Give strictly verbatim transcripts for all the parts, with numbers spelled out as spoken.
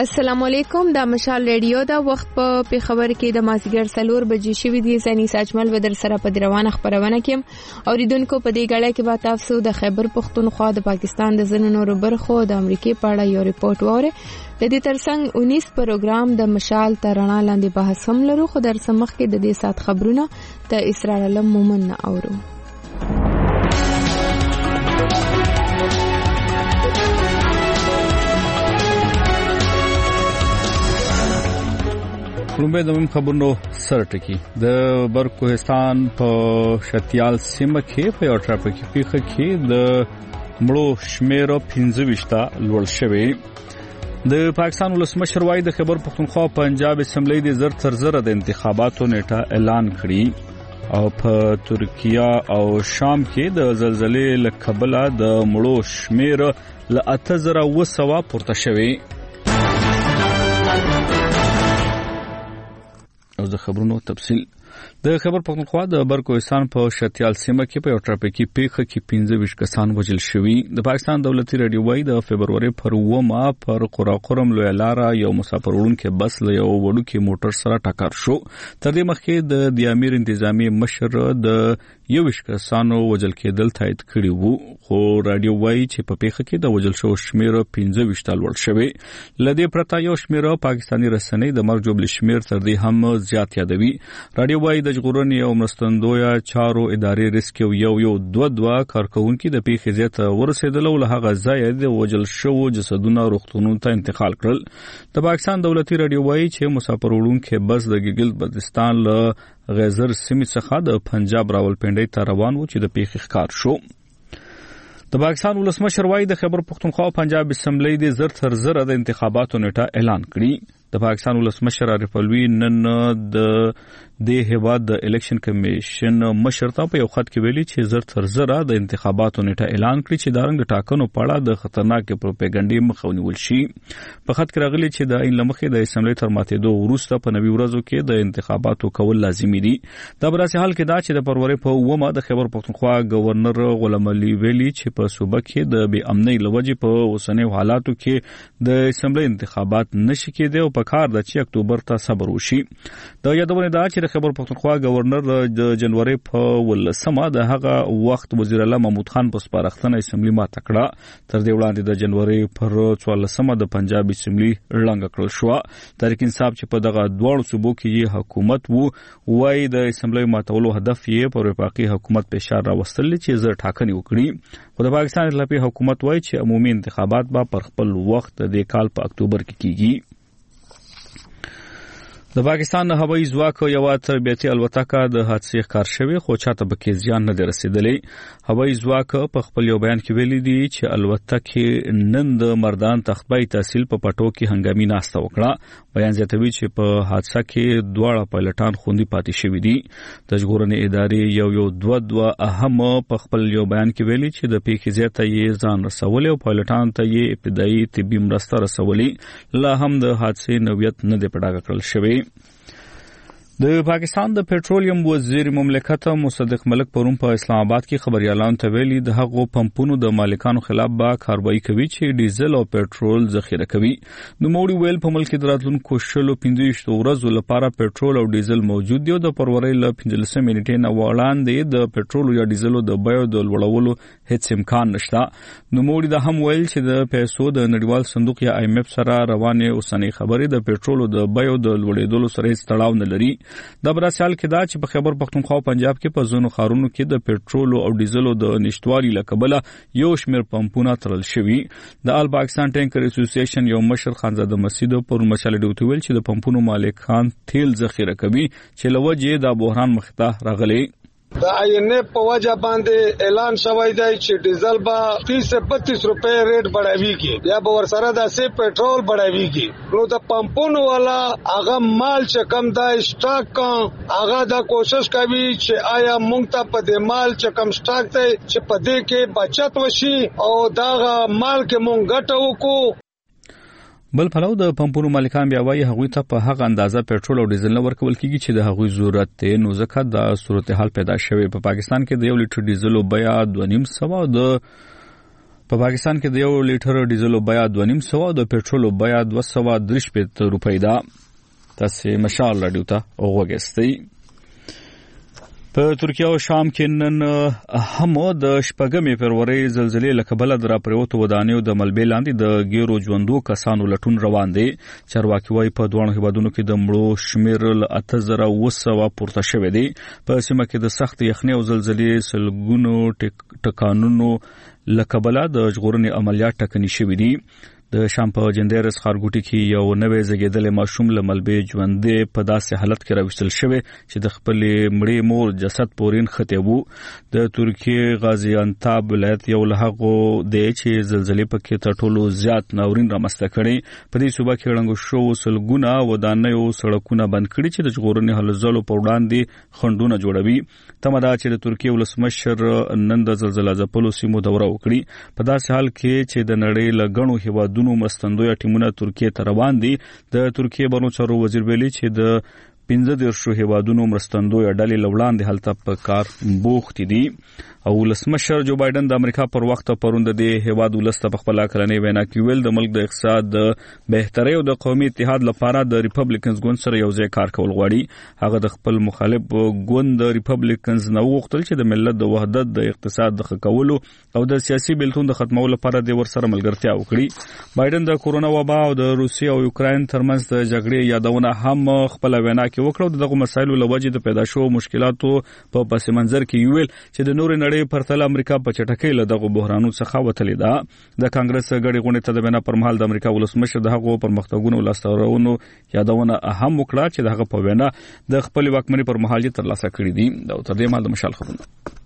السلام علیکم، دا مشال ریډیو دا وخت په پیښور کې د مازیګر سلور بجې شوې دي. زنی ساجمل بدر سره په روانه خبرونه کې اوریدونکو په دې غړې کې به تاسو د خیبر پختونخوا د پاکستان د ځینو نورو برخو د امریکای په اړه یو ریپورت واره. د دې ترڅنګ اونیس پروګرام د مشال ترانه لاندې بحث هم لرو، خو در سمخ کې د دې سات خبرونه د اسرار علم مومن نه اورو. لومبه د مم خبرونو سره ټکی د برکوهستان په شتیال سیمه کې په یو ټرافیکي پیښه کې د مړو شمیر پنځه وشتا لوړ شوی. د پاکستان ولسمشر وای د خیبر پختونخوا پنجاب اسمبلی د زر تر زر د انتخاباتو نیټه اعلان کړي او په ترکیه او شام کې د زلزلې له کبله د مړو شمیر له اته زره و سوه پورته شوی. او د خبرونو تفصیل د خیبر پختونخوا د برکوهستان په شتیال سیمه کې په یو ټرافیکي پیښه کې پنځه ویشت کسان وژل شوي. د پاکستان دولتي راډیو وايي د فبروري پر اوومه پر قراقرم لوی لاره یو مسافر وړونکی بس له یو وړوکی موټر سره ټکر شو. تر دې مخکې د دیامیر انتظامی مشر د یو ویشت کسانو وژل کېدل تایید کړي وو، خو راډیو وايي چې په پیښه کې د وژل شو شمیر پنځه ویشت لوړ شوی. لدې پرته یو شمیر پاکستاني رسنۍ د مرګ جوړ شمیر تر دې هم زیات یادوي. راډیو وايي د ژغورنې او مرستندویه چارو ادارې ریسکیو یو یو دوه دوه کارکونکي د پیښې ځای ته ورسېدل او له هغه ځایه د وژل شوو جسدونه روغتونونو ته انتقال کړل. د پاکستان دولتي راډیو وايي چې مسافر وړونکی بس د ګلګت بلتستان له غیزر سیمې څخه د پنجاب راولپنډۍ ته روان و چې د پیښې ښکار شو. د پاکستان ولسمشر وای د خیبر پختونخوا پنجاب اسمبلی د زر تر زر د انتخاباتو نیټه اعلان کړي. د پاکستان ولسمشر عارف الوی نن د د هیواد د الیکشن کمیشن مشر ته په یو خط کې ویلي چې زر تر زر د انتخاباتو نیټه اعلان کړي چې د رنګ ټاکنو په اړه د خطرناک پروپاګاندا مخه ونیول شي. په خط کې راغلي چې د عین لمخې د اسمبلی تر ماتېدو وروسته په نوي ورځو کې د انتخاباتو کول لازمي دي. دا براسي حال کې دا چې د فبروري په اوومه د خیبر پختونخوا گورنر غلام علي ویلي چې په صوبه کې د بې امنۍ لوجې په اوسنیو حالاتو کې د اسمبلی انتخابات نشي کېدای او په کار د چې اکتوبر ته صبر وشي. د یادونه دا چې د خیبر پختونخوا گورنر د جنوري په ولسمه د هغه وخت وزیر اعلی محمود خان په سپارښتنه اسمبلی ماته کړه. تر دې وړاندې د جنوري پر څوارلسمه د پنجاب اسمبلی ړنګه کړل شو. تحریک انصاف چې په دغه دواړو صوبو کې حکومت وو وای د اسمبلی ماتولو هدف یې پر وفاقي حکومت فشار راوستل چې زر ټاکنې وکړي. خو د پاکستان اسلامي حکومت وای چې عمومي انتخابات به پر خپل وخت د کال په اکتوبر کې کیږي. د پاکستان هوایي ځواک یو تربیتي الوتکه د حادثې ښکار شوی، خو چاته پکې زیان نه دی رسیدلی. هوایي ځواک په خپل یو بیان کې ویلي دي چې الوتکې نن د مردان تخبای تحصیل په پټو کې هنګامي ناسته وکړه. بیان زیاتوي چې په حادثه کې دواړه پایلټان خوندي پاتې شوي دي. د ژغورنې ادارې یو یو دوه دوه اهم په خپل یو بیان کې ویلي چې د پیښې ځای ته یې ځان رسولی او پایلټان ته یې ابتدایي طبي مرسته رسولي. لا هم د حادثې نوعیت نه دی په ډاګه کړل شوی. د پاکستان د پټرولیم وزیر مملکت مصدق ملک پرون په اسلام آباد کې خبريالانو ته ویلي د هغو پمپونو د مالکانو خلاف به کاروایی کوي چې ډیزل او پټرول ذخیره کوي. نو موړي ویل په ملک کې د راتلونکو شلو پنځه ورځو لپاره پټرول او ډیزل موجود دي او د فبروري ل پنځلسمې نیټې نه وړاندې د پټرول یا ډیزلو د بیو د لوړولو هیڅ امکان نشته. نو موړي دا هم ویل چې د پیسو د نړیوال صندوق یا آی ایم اف سره روانه اوسنۍ خبرې د پټرول د بیو د لوړېدلو سره هیڅ تړاو نه لري. د براسال کې دا چې په خیبر پختونخوا او پنجاب کې په ځینو ښارونو کې د پټرول او ډیزلو د نشټوالي له کبله یو شمېر پمپونه تړل شوي. د آل پاکستان ټینکر اسوسییشن یو مشر خانزاده مسعود پر مشال ډیوټ ویل چې د پمپونو مالکان تیل ذخیره کوي چې لوجه د بحران مخته راغلي. د آی ان اف په وجه باندې اعلان شوی دی چې ډیزل به تیس سے بتیس روپے ریټ بڑھاویږي یا به ورسره د سی پټرول بڑھاویږي. نو د پمپونو والا هغه مال چې کم دا سٹاک کا هغه دا کوشش کوي چې آیا مونږ ته په دې مال چې کم سٹاک دی چې په دې کې بچت وشي او دا مال کې مونږ ګټه وکړو. بل پلو د پمپونو مالکان بیا وایي هغوی ته په هغه اندازه پټرول او ډیزل نه ورکول کیږي چې د هغوی ضرورت دی. نو ځکه د صورتحال پیدا شوی. په پاکستان کې د یو لیټر ډیزل بیه دوه نیم سوه او د په پاکستان کې د یو لیټر ډیزل بیه دوه نیم سوه او د پېټرول بیه دوه سوه درې شپېته روپۍ ده. تاسې مشال راډیو ته وګورئ. په ترکیه او شام کې نن هم د شپږمې فروری زلزلې له کبله د راپریوتو ودانیو د ملبې لاندې د ګیرو ژوندو کسانو لټون روان دی. چارواکي وایي په دواړو هیوادونو کې د مړو شمېر له اته زره اوه سوه پورته شوی دی. په سیمه کې د سخت یخنۍ او زلزلې سلګونو ټکانونو له کبله د ژغورنې عملیات ټکني شوي دي. د شام په جندیرس ښارګوټي کې یو نوی زیږیدلی ماشوم له ملبې ژوندی په داسې حالت کې راوستل شوی چې د خپلې مړې مور جسد پورې نښتی و. د ترکیې غازي انتاب ولایت یو له هغو دی چې زلزلې پکې تر ټولو زیات ناورین رامنځته کړی. په دې صوبه کې ړنګو شوو سلګونه ودانیو سړکونه بند کړي چې د ژغورنې هلو ځلو په وړاندې خنډونه جوړوي. تمه ده چې د ترکیې ولسمشر نن د زلزله ځپلو سیمو دوره وکړي. په داسې حال کې چې د نړۍ له ګڼو هیوادونو مرستندویه ټیمونه ترکیې ته روان دي. د ترکیې بهرنیو چارو وزیر ویلي چې د پنځه دېرشو هیوادونو مرستندویه ډلې له وړاندې هلته په کار بوخت دي. او ولسمشر جو بایدن د امریکا پر وخت پروند د هیواد ولسته په خپل کلنې وینا کې ویل د ملک د اقتصاد د بهتري او د قومي اتحاد لپاره د ریپبلیکنز ګوند سره یو ځای کار کول غواړي. هغه د خپل مخالف ګوند د ریپبلیکنز نو وغوښتل چې د ملت د وحدت د اقتصاد د ښه کولو او د سیاسي بیلتون د ختمولو لپاره د ورسره ملګرتیا وکړي. بایدن د کورونا وبا او د روسیې او یوکراین ترمنځ د جګړې یادونه هم خپل وینا کې وکړه. دغه مسایلو لوجې د پیدا شوو مشکلاتو په پس منظر کې ویل چې د نور نړۍ پرتله امریکا په چټکۍ له دغه بحرانونو څخه وتلې ده. د کانګرس غړي غونډې ته د وینا پر مهال د امریکا ولسمشر د هغو پرمختګونو لاسته یادونه هم وکړه چې دغه په وینا د خپل واکمنۍ پر مهال یې ترلاسه کړې دي. دا تر دې مهال د مشال خبرونه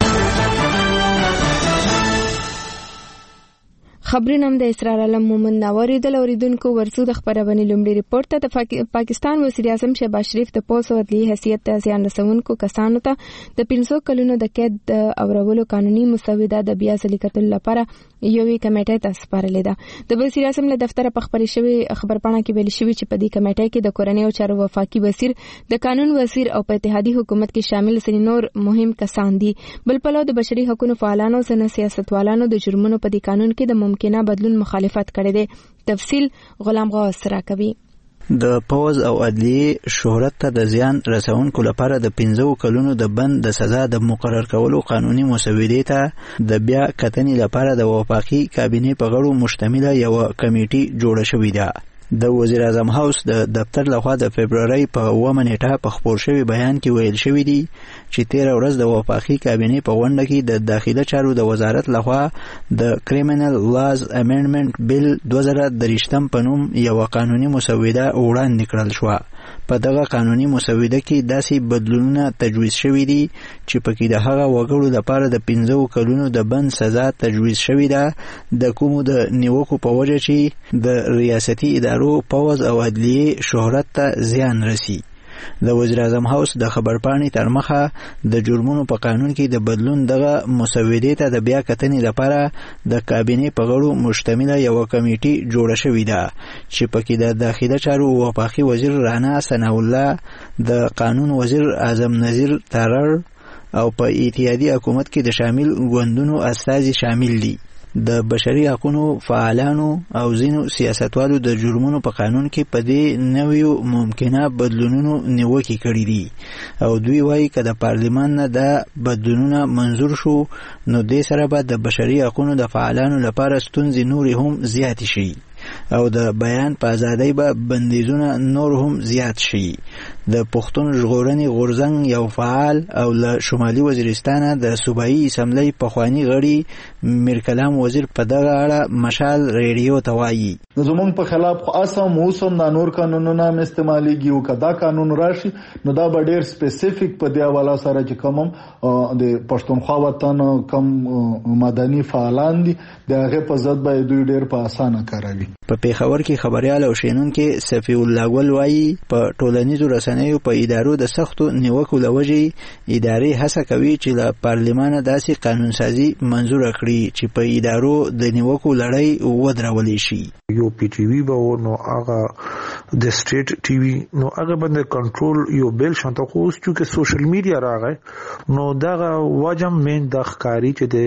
خبرونه د اسرار علم مومن ناوری د اوریدونکو ورسو د خبرونه لومړي ریپورت ته د پاکستان وزیر اعظم شهباز شریف د پولیس او عدلیې حیثیت ته ځان رسونکو کسانو ته د پنځو کلونو د قید اورولو قانوني مسوده د بیا ځلې کتل لپاره یوې کمیټې ته سپارلې ده. د وزیر اعظم له دفتر په خبري شوی خبرپاڼه کې ویل شوی چې په دې کمیټې کې د کورنۍ او چارو وفاقي وزیر، د قانون وزیر او په اتحادي حکومت کې شامل سني نور مهم کسان دي. بل په لور د بشري حقوقو فعالانو او سیاستوالانو د جرمونو په دې قانون کې د ممکنه بدلون مخالفت کړي دي. تفصیل غلام غواس سره کوي. د پوز او عدلیې شهرت ته د زیان رسونکو لپاره د پنځو کلونو د بند د سزا د مقرر کولو قانوني مسودې ته د بیا کتنې لپاره د وفاقي کابینې په غړو مشتمله یو کمیټه جوړه شوې ده. د وزیر اعظم هاوس د دفتر لخوا د فبرवरी په اوومه نیټه په خبر شوی بیان کې ویل شوی دی چې تیر ورځ د وفاقي کابینې په غونډه کې د داخله چارو د وزارت لخوا د کریمینل لاز امندمنت بیل دوه زره درې په نوم یو قانوني مسوده وړاندې کړل شو. په دغه قانوني مسوده کې داسې بدلونونه تجویز شوي دي چې پکې د هغه وګړو لپاره د پنځو کلونو د بند سزا تجویز شوې ده د کومو د نیوکو په وجه چې د ریاستي ادارو پوز او عدلیې شهرت ته زیان رسی. د وزیر اعظم هاوس د خبرپاڼې تر مخه د جرمونو په قانون کې د بدلون دغه مسودې ته د بیا کتنې لپاره د کابینې په غړو مشتمله یو کمیټه جوړه شوې ده چې پکې د داخله چارو وفاقي وزیر رانا ثناء الله، د قانون وزیر اعظم نذیر تارړ او په اتحادیه حکومت کې د شامل ګوندونو استازي شامل دي. د بشري حقوقو فعالانو او ځینو سیاستوالو د جرمونو په قانون کې په دې نویو ممکنه بدلونونو نیوکې کړې دي او دوی وایي که د پارلمان نه د بدلونونه منظور شو نو دې سره به د بشري حقوقو د فعالانو لپاره ستونزې نورې هم زیات شي او د بیان په ازادۍ به بندیزونه نور هم زیات شي. د پښتون ژغورنې غورځنګ یو فعال او له شمالي وزیرستان د صوبایي اسمبلی پخوانی غړي میر کلام وزیر په دغه اړه مشال ریډیو ته وایي زمونږ په خلاف خو اسم موسم د نور قانونونه استعماليږي او کدا قانون راشي نو دا به ډیر سپیسیفیک په دی حواله سره چې کوم د پښتونخوا وطن کم مدني فعالان دي دغه په ضد به دوی ډیر په اسانه کاروي. په پیښور کې خبريال او شینون کې صفی الله ګل وایي په ټولنیزو رسنیو په ادارو د سختو نیوکو لوجې ادارې هڅه کوي چې له پارلمان داسې قانون سازي منزور کړي چې په ادارو د نیوکو لړۍ ودرولې شي. یو پی ټی وی به نو هغه د سټیټ ټي وی نو هغه باندې کنټرول یو بیل شانته خو اوس چې سوشل میډیا راغی نو دا واجب مین د ښکاری چې د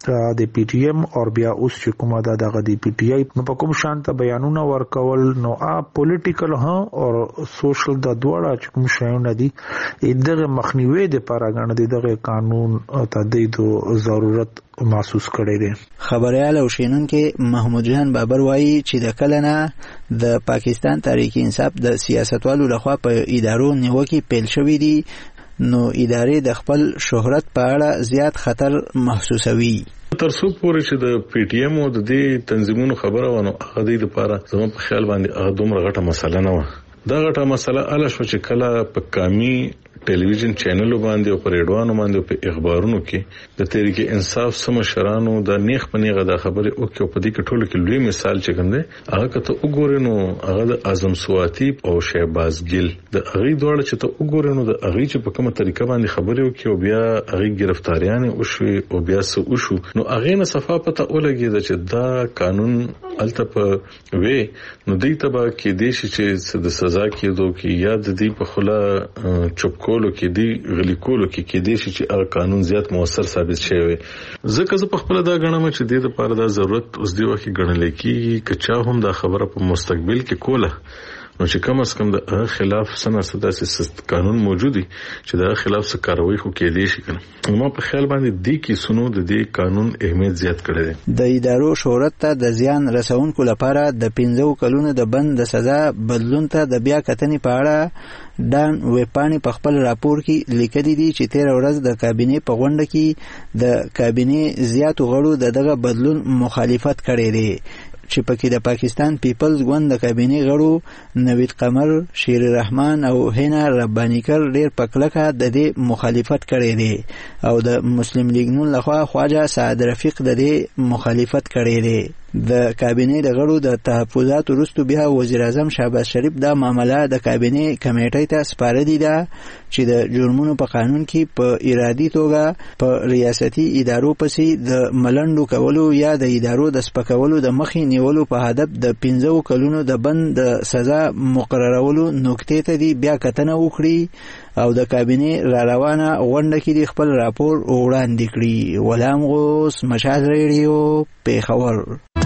د پی ټی ایم او بیا اوس چې کومه دا دغه دی پی ټی آی نو په کوم شانت بیانونه ورکول نو ا پولیټیکل ها او سوشل د دوړه چې کوم شایونه دي دغه مخنیوي د پاراګان دي دغه قانون تدید ضرورت محسوس کړی دی. خبريال او شینونکو محمود جان بابر وایي چې د کلنه د پاکستان تحریک انصاف د سیاستوالو لخوا په ادارو نیوکه پیل شوې دي نو ادارې د خپل شهرت په اړه زیات خطر محسوسوي. تر څو پورې چې د پی ټی ایم او د دې تنظیمونو خبره ونه هغه د لپاره زموږ په خیال باندې هغه دومره غټه مسله نه و. دا غټه مسله اله شو چې کله په کامي ټلویزیون چینلو باندې او په ریډوانو باندې په اخبارونو کې د تحریک انصاف سم شرانو د نیخ پنیغه د خبره او کې په دې کې ټولو کې لوی مثال چې کنده هغه کته وګورینو هغه د اعظم سواتی او شهباز ګل د هغه دوړ چې ته وګورینو د هغه چې په کومه طریقه باندې خبره وکي او بیا هغه گرفتاریان او شو او بیا سو او شو نو هغه نه صفه پته ولګي چې دا قانون الته په وی نو دې تبا کې دیش چې د سزا کېدو کې یاد دې په خلا چوپ کولو کې دی غلی کولو کې کې دی چې هغه قانون زیات موثر ثابت شوی ځکه زه په خپل دا غنم چې د دې لپاره دا ضرورت اوس دی وخت غنل کېږي چې چا هم دا خبره په مستقبل کې کوله نو چې کم از کم د خلاف سنا سداسي قانون موجودي چې دا خلاف څه کاروي خو کې دی شي کنه نو په خیال باندې دی کې سنو د دې قانون اهمیت زیات کړی دی. د ادارو شهرت ته د زیان رسونکو لپاره د پنځو کلونو د بند د سزا بدلون ته د بیا کتنې په اړه ډان ویپانی په خپل راپور کې لیکلي دي چې تیر ورځ د کابینې په غونډه کې د کابینې زیاتو غړو د دغه بدلون مخالفت کړی دی چې پکې د پاکستان پیپلز ګوند د کابینې غړو نوید قمر، شیر الرحمن او هینا ربانیکر ډېر پکلکه د دې مخالفت کړی دی او د مسلم لیگ نون لخوا خواجه سعد رفیق د دې مخالفت کړی دی. د کابینې د غړو د تحفظات وروسته بیا وزیر اعظم شهباز شریف دا معامله د کابینې کمیټې ته سپارلې ده چې د جرمونو په قانون کې په ارادي توګه په ریاستي ادارو پسې د ملنډو کولو یا د ادارو د سپکولو د مخې نیولو په هدف د پنځو کلونو د بند د سزا مقررولو نکتې ته دی بیا کتنه وکړي او د کابینې را روانه غونډه کې د خپل راپور وړاندې کړي. غلام غوث، مشال ریډیو، پیښور.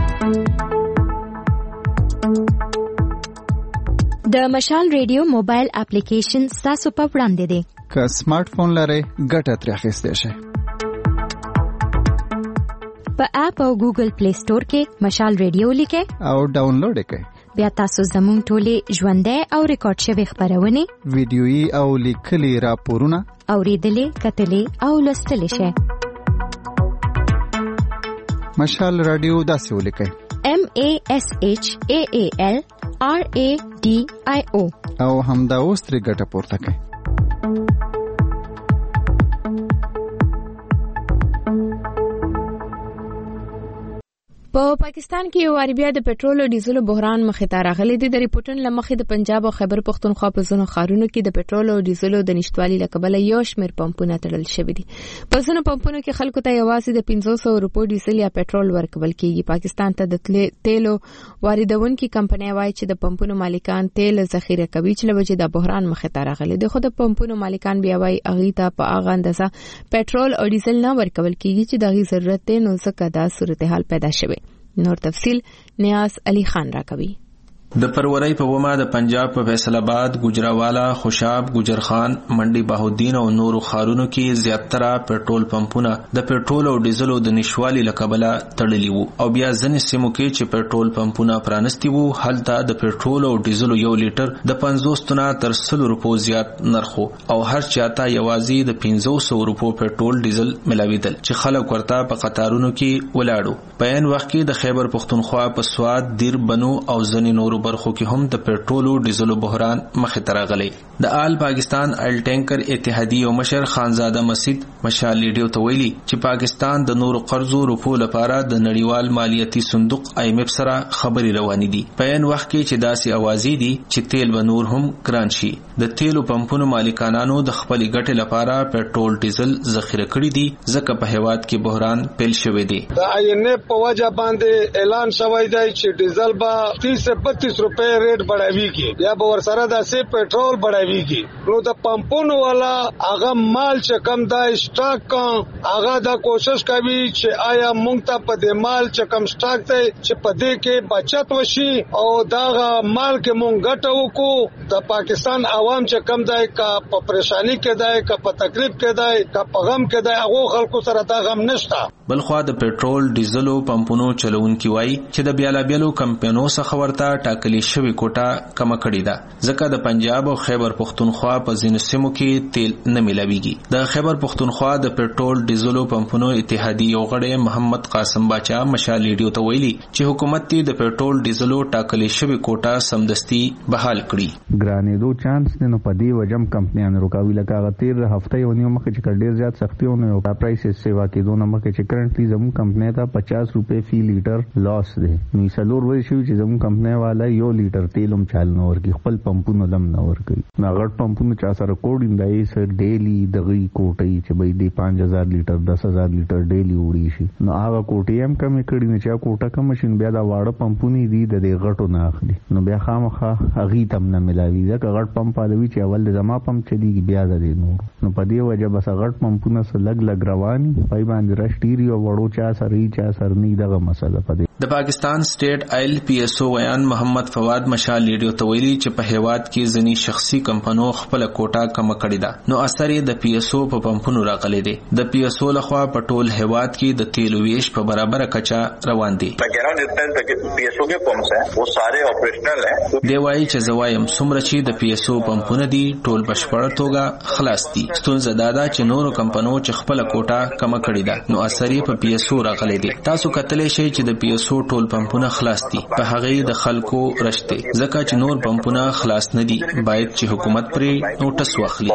د مشال ریډیو موبایل اپلیکیشن تاسو په وړاندې دی. که سمارټ فون لرئ ګټه ترې اخیستی شئ. په اپ او ګوګل پلی سٹور کې مشال ریډیو لیکئ او ډاونلوډ یې کړئ. بیا تاسو زموږ ټولې ژوندۍ او ریکارډ شوي خبرونه، ویډیويي او لیکلي راپورونه اوریدلې، کتلې او لوستلی شئ. مشال رادیو داسې ولیکئ: M A S H A A L R A D I O او همدا اوس ترې ګټه پورته کړئ. په پاکستان کې یو بیا د پټرول او ډیزل بحران مخې ته راغلی دی. د ریپورټونو له مخې د پنجاب او خیبر پختونخوا په ځینو ښارونو کې د پټرول او ډیزل د نشټوالي له کبله یو شمېر پمپونه تړل شوي دي. په ځینو پمپونو کې خلکو ته یوازې د پنځه سوه روپو ډیزل یا پټرول ورکول کېږي. پاکستان ته د تیلو واردونکي کمپنۍ وایي چې د پمپونو مالکان تیل ذخیره کوي چې له وجې د بحران مخې ته راغلی دی. خو د پمپونو مالکان بیا وایي هغوی ته په هغه اندازه پټرول او ډیزل نه ورکول کېږي چې د هغوی ضرورت دی، نو ځکه دا صورتحال پیدا شوی. نور تفصیل نیاز علی خان راکوي. د فروری په ومه د پنجاب په فیصل آباد، گجراوالا، خوشاب، گجرخان، منډي بهاودین او نورو ښارونو کې زیاتره پټرول پمپونه د پټرول او ډیزلو د نشوالي لکبله تړلي وو او بیا ځینې سیمو کې چې پټرول پمپونه پرانستی وو هلته د پټرول او ډیزلو یو لیټر د پنځوس نه تر سلو روپو زیات نرخو او هر چاته یوازې د پنځه سوه روپو پټرول ډیزل ملاویدل چې خلک ورته په قطارونو کې ولاړو. په عین وخت کې د خیبر پختونخوا په سواد، دیر بنو او ځینې نورو برخو کې هم د پټرول او ډیزلو بحران مخې ته راغلی. د آل پاکستان آیل ټینکر اتحادیې او مشر خانزاده مسعود مشال ریډیو ته ویلي چې پاکستان د نورو قرضو روپو لپاره د نړیوال مالیاتي صندوق آی ایم ایف سره خبرې روانې دي. په عین وخت کې چې داسې اوازې دي چې تیل به نور هم ګران شي. د تیلو پمپونو مالکانانو د خپلې ګټې لپاره پټرول ډیزل ذخیره کړي دي ځکه په هیواد کې بحران پیل شوی دی. د آی ان ایف په وجه باندې اعلان شوی دی چې ډیزل به تیس سے بتیس पच्चीस रुपए रेट बढ़ावीगी या बरसरा दासे पेट्रोल बढ़ावीगी नो द पंपों वाला आगा माल च कम दा स्टॉक का आगा दा कोशिश कभी च आया मुंगता पदे माल च कम स्टॉक थे च पदे के बचत वशी और दागा माल के मुंगट को द पाकिस्तान आवाम च कम दाए का परेशानी के दाए का तकलीफ के दाए का पगम के दाए वो खलको सर दा गम नشتا بلخوا د پېټرول ډیزلو پمپونو چلونکي وایي چې د بیلابیلو کمپنیو څخه ورته ټاکلي شوی کوټه کم کړې ده ځکه د پنجاب او خیبر پختونخوا په ځینو سیمو کې تیل نه ملاويږي د خیبر پختونخوا د پېټرول ډیزلو پمپونو اتحادیې یو غړی محمد قاسم باچا مشال ریډیو ته ویلي چې حکومت تی د پېټرول ډیزلو ټاکلي شوی کوټه سمدستي بحال کړي ګرانې دو چانس نه پدې وجم کمپنیان روکاوي لکه غتیر هفته یو نیو مخ چې ډیر زیات سختیونه او پرایسز سیوا کې دوه مخ چې کرنٹلی زمو کمپنی ته پچاس روپے فی لیټر لاس دی نو سلور وای شو چې زمو کمپنی والا یو لیټر تیلم چال نو ورکی خپل پمپونو لم نو ورکی نا غټ پمپونو چا سره کوډ اندای سر ډیلی دغی کوټی چې به دی پانچ هزار لیټر دس هزار لیټر ډیلی وړي شي نو هغه کوټی هم کم کړي نه چې کوټه کم ماشين بیا دا واړه پمپونی دی د غټو نه اخلي نو بیا خامخه اغي تم نه ملاوي ځکه غټ پمپ پالوي چې اول زما پمپ چلیږي بیا د نور نو په دې وجه بس غټ پمپونه سره لګ لګ رواني پای باندې راشتيري او وړو چا سره چا سره نه دغه مسله پدې د پاکستان سټیټ آیل پی ایس او ویان محمد فواد مشال ریډیو ته ویلي چې په هیواد کې ځنی شخصي کمپنیو خپل کوټه کم کړی ده نو اثر یې د پی ایس او په پمپونو راغلي دي د پی ایس او لخوا په ټول هیواد کې د تیلو ویش په برابر کچا روان دي پی ایس او کے پمپس ہیں وہ سارے آپریشنل ہیں دی وایي چې زوایم څومره چې د پی ایس او پمپونه دي ټول بشپړ توګه خلاص دي ستونزه دا ده چې نورو کمپنیو چې خپل کوټه کم کړی ده نو اثر یې په پی ایس او راغلي دي تاسو کتلې شي چې د پی ایس او ټول پمپونه خلاص دي په هغه د خلکو رشته ځکه چې نور پمپونه خلاص نه دي باید چې حکومت پرې نوټس واخلي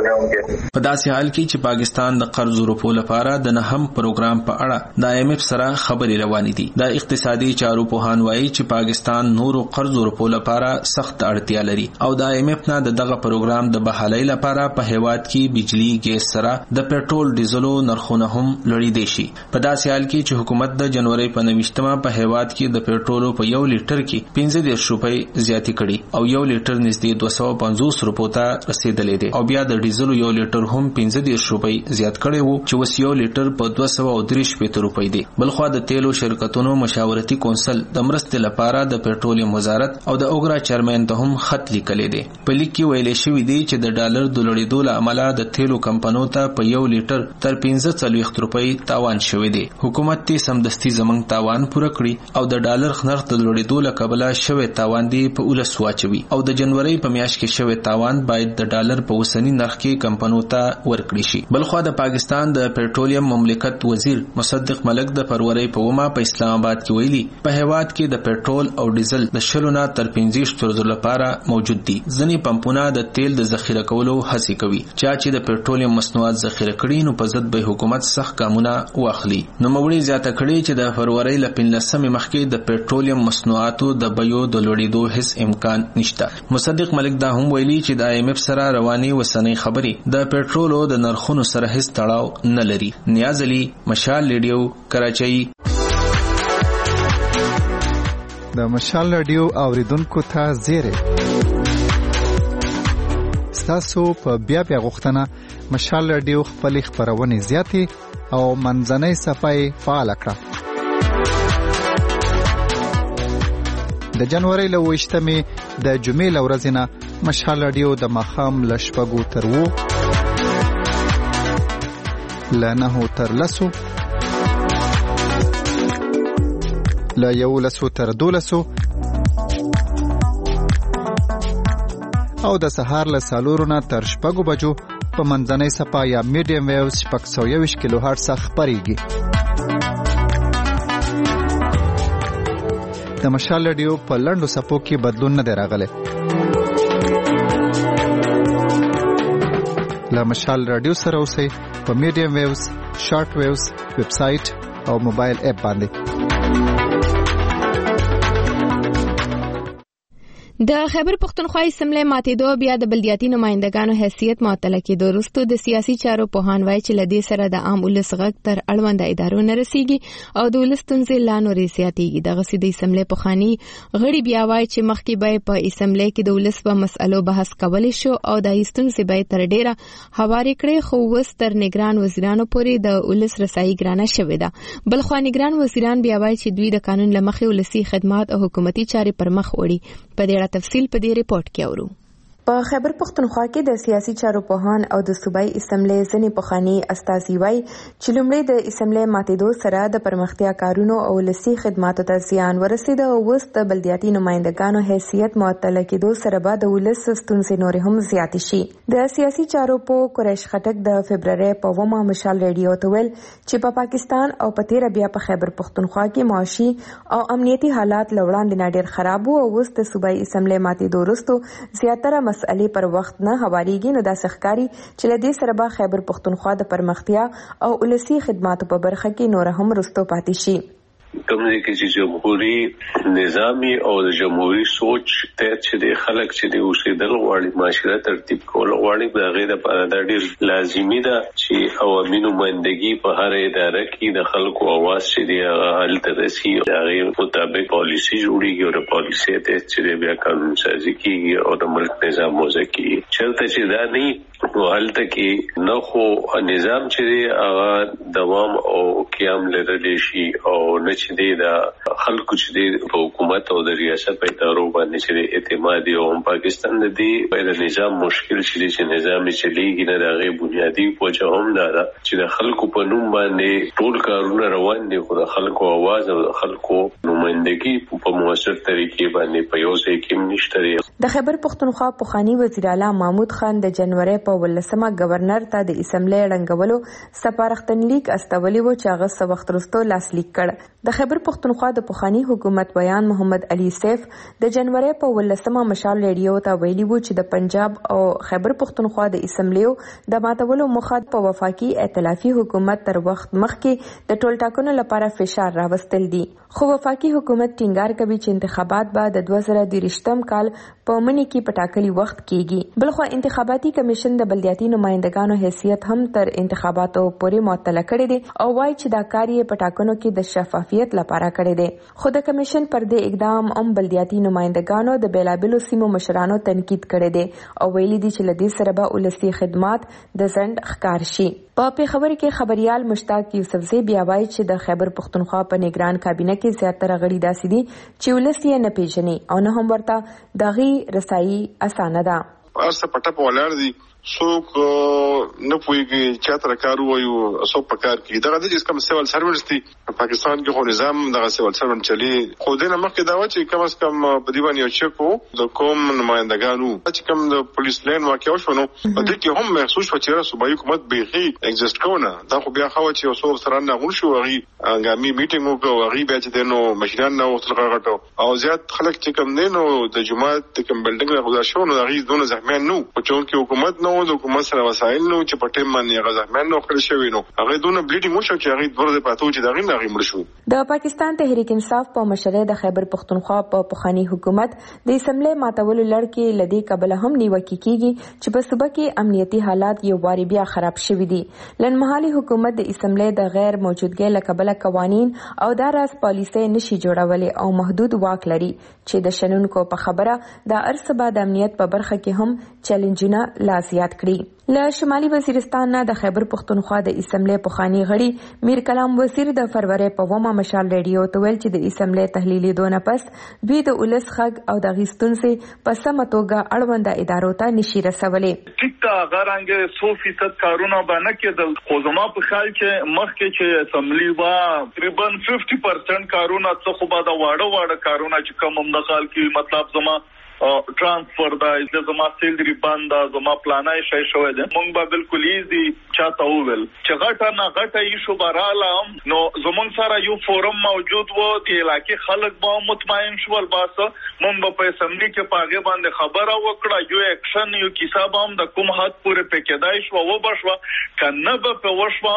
په داسې حال کې چې پاکستان د قرض ورکولو لپاره د نهم پروګرام په اړه د ایم ایف سره خبرې روانې دي د اقتصادي چارو پوهان وایي چې پاکستان نورو قرض ورکولو لپاره سخت اړتیا لري او د ایم ایف نه دغه پروګرام د بحالۍ لپاره په هیواد کې بجلی ګیس سره د پېټرول ډیزلو نرخونه هم لوړې دي شي په داسې حال کې چې حکومت د جنوري په نوښتمه په هیواد کې د پېټرولو په یو لیټر کې پنځه دېرش روپۍ زیاتې کړي او یو لیټر نږدې دوه سوه پنځوس روپو ته رسیدلې دي او بیا د ډیزلو یو لیټر هم پنځه دېرش روپۍ زیات کړي وو چې اوس یو لیټر په دوه سوه او درې شپېته روپۍ دی بلخوا د تیلو شرکتونو مشاورتي کونسل د مرستې لپاره د پېټرولیم وزارت او د اوګرا چیرمن ته هم خط لیکلی دی په لیک کې ویل شوی دی چې د ډالر د لوړېدو له امله د تیلو کمپنیو ته په یو لیټر تر پنځه څلوېښت روپۍ تاوان شوی دی حکومت تی سمدستي زمنګ تاوان پوره کړی او د ډالر نرخ د لوړېدو له کبله شوی تاوان دی په ولس واچوي او د جنوري په میاشت کې شوی تاوان باید د ډالر په اوسنی نرخ کې کمپنیو ته ورکړي شي بلخوا د پاکستان د پېټرولیم مملکت وزیر مصدق ملک د فروری په ومه په اسلام آباد کې ویلي په هیواد کې د پېټرول او ډیزل د شلونه تر پنځه ورځو لپاره موجود دي ځینې پمپونه د تیل د ذخیره کولو هڅه کوي چې د پېټرولیم مصنوعات ذخیره کړي نو په ضد به حکومت سخت ګامونه واخلي نو موري زیاته کړي چې د فروری ل پنځلسمې مخکې د پېټرولیم مصنوعاتو د بیو د لوړېدو هیڅ امکان نشته مصدق ملک دا هم ویلي چې د ایم ایف سره رواني وسنۍ خبرې د پېټرولو د نرخونو سره هیڅ تړاو نه لري نیاز علي مشال ریډیو کراچۍ د مشال رادیو اوریدونکو ته زیری ستاسو په بیا بیا غوښتنه مشال رادیو خپل خبرونه زیاتې او منځنۍ صفای فعال کړه د جنوري له وشتمې د جمعې لورځ نه مشال رادیو د مخام لشپګو تر وو لنه تر لسو لا یو لسو تر دولسو او د سهار له سالورونه تر شپږو بجو په منځنۍ صفا یا میډیم ویوز شپږ سوه یوویشت کیلو هرټز خپرېږي د مشال رادیو په لنډو صفو کې بدلون نه دی راغلی له مشال رادیو سره اوسئ په میډیم ویوز شارټ ویوز ویب سایټ او موبایل اپ باندې د خیبر پختونخوا اسمبلی ماتېدو بیا د بلدیاتي نمائندګانو حیثیت معطله کېدو وروسته د سیاسي چارو پوهان وایي چې له دې سره د عام ولس غږ تر اړونده ادارو نه رسیږي او د ولس ستونزې لا نورې زیاتېږي. دغسې د اسمبلی پخواني غړي بیا وایي چې مخکې به په اسمبلی کې د ولس په مسألو بحث کولی شو او د ستونزې به تر ډېره هوارې کړې، خو اوس تر نګران وزیرانو پورې د ولس رسایي ګرانه شوې ده. بلخوا نګران وزیران بیا وایي چې دوی د قانون له مخې ولسي خدمات او حکومتي چارې پر مخ وړي. په دې اړه تفصیل په دې ریپورت کې اورو. په خیبر پختونخوا کې د سیاسي چارو پوهان او د صوبایي اسمبلی ځینې پخواني استازي وایي چې لومړی د اسمبلی ماتېدو سره د پرمختیا کارونو او ولسي خدماتو ته زیان ورسېده او اوس د بلدیاتي نمائندګانو حیثیت معطله کېدو سره به د ولس ستونزې نورې هم زیاتې شي. د سیاسي چارو په قریش خټک د فبرورۍ په اوومه مشال ریډیو ته ویل چې په پاکستان او په تیره بیا په خیبر پختونخوا کې معاشي او امنیتي حالات له وړاندې نه ډېر خراب وو او اوس د صوبایي اسمبلی ماتېدو وروسته زیاتره مسئلې پر وخت نه هواريږي. نو دا ښکاري چې له دې سره به خیبر پختونخوا د پرمختیا او ولسي خدماتو په برخه کې نور هم رستو پاتې شي. کومه کې چې جمهوریت نظامی او د جمهوریت سوچ ته چې د خلک چې د اوسېدل غواړي معاشره ترتیب کول غواړي د غیر لپاره د ډېر لازمي ده چې عوامي نمائندګي په هر اداره کې د خلکو اواز چې دی حل ترسي او د مطابق پالیسي جوړیږي او د پالیسي ته چې بیا قانون سازي کیږي او د ملک نظام موضوع کیږي. چلته چې دا نه نو حالت کې نه خو نظام چې هغه دوام او قیام لري شي او نه چې دی دا خلکو چې دی په حکومت او د ریاست په ادارو باندې چې اعتماد او پاکستان د دې د نظام مشکل شي چې نظام چلیږي نه د غي بنیادی پوهه هم دا چې د خلکو په نوم باندې ټول کارونه روان دي خو د خلکو आवाज او د خلکو نمائندګي په موثر طریقې باندې په یو ځای کې نشته. د خیبر پختونخوا پخوانی وزیر اعلی محمود خان د جنوري په ولسمه گورنر ته د اسمبلی رنګولو سپارښتنلیک استولی و چې هغه څه وخت وروسته لاسلیک کړ. د خیبر پختونخوا د پخوانی حکومت بیان محمد علي سیف د جنوري په ولسمه مشال ریډیو ته ویلي وو چې د پنجاب او خیبر پختونخوا د اسمبلیو د ماتولو مخه په وفاقي ائتلافي حکومت تر وخت مخکې د ټول ټاکنو لپاره فشار راوستل دي. خو وفاقي حکومت ټینګار کوي چې انتخابات به د دوه زره دېرشتم کال په منی کې په ټاکلي وخت کېږي. بلخو انتخاباتي کمیشن د بلدیاتي نمائندګانو حیثیت هم تر انتخاباتو پورې معطله کړې دي او وايي چې دا کار یې په ټاکنو کې د شفافیت لپاره کړی دی. خو د کمیشن پر دې اقدام هم بلدیاتي نمائندګانو د بیلابلو سیمو مشرانو تنقید کړی دی او ویلي دي چې له دې سره به ولسي خدمات د ځنډ ښکار شي. په پیښور کې خبريال مشتاق یوسفزی بیا وایي چې د خیبر پختونخوا په نگران کابینه کې زیاتره غړي داسې دي چې ولس یې نه پیژني او نه هم ورته دغه رسایي اسانه ده. ارسه پټه په ولاړ دي څوک نه پوهیږي چې تر کار وایو څوک په کار کې دغه د کوم سیول سرویس دي پاکستان کې خو نظام دغه سیول سرویس چلی خو دنه مخکې دا و چې کم از کم په دیوان یو چکو د کوم نمائندګانو چې کوم د پولیس لین واقع شونه په دې کې هم محسوس و چې صوبایي حکومت بيخي ایگزیست کوونه دا خو بیا خو چې اوسو سره نه غون شو غي غامي میټینګ وکړو غي بیا چې دنو مشران نو تل غټو او زیات خلک چې کوم دینو د جماعت کوم بلډینګ نه غوښتل شو نو غي دونه زحمت نو په چون کې حکومت نو د حکومت سره وسایل نو چې په ټیم باندې غزهمن نو کړی شوی نو هغه دونه بلیډینګ وشو چې هغه ورته پاتو چې دا غي نه غي مړ شو. د پاکستان تحریک انصاف په مشرۍ د خیبر پختونخوا په پخوانی حکومت د اسمبلی ماتولو لړ کې لدی قبل هم نیوکه کیږي چې په صوبه کې امنیتي حالات یو واری بیا خراب شوي دي. لنمحالي حکومت د اسمبلی د غیر موجودګۍ لقبله قوانین او د راز پالیسۍ نشي جوړولې او محدود واک لري چې د شنونکو په خبره د ارسبا د امنیت په برخه کې هم چیلنجونه لا زیات کړي. له شمالي وزیرستان نه د خیبر پختونخوا د اسمبلی پخوانی غړي میر کلام وزیر د فروری په اوومه مشال ریډیو ته ویل چې د اسمبلی تحلیلي دونه پس دوی د ولس خګ او د غیستونسې په سمه توګه اړونده ادارو ته نشي رسولې. ټیکتا غرانګ سو فیصد کارونه باندې کېدل خو زما په خیال چې مخکې چې اسمبلی وا تقریبا پنځه پرسنټ کارونه څه خو به دا واړه واړه کارونه چې کوم د خال کې مطلب زما ट्रांसफर دا د زما سیلری باندا زما پلانای شای شوې ده مونږ به بالکل ایزي چاته وول چې غټه نه غټه ایشو برالم نو زمونږ سره یو فورم موجود وو د علاقې خلک به مطمئن شول باسه مونږ په اسمبلی کې پاګه باندې خبره وکړه یو اکشن یو کیسه هم د کوم حد پورې پکېدای شو و بشو کنه به په وشوم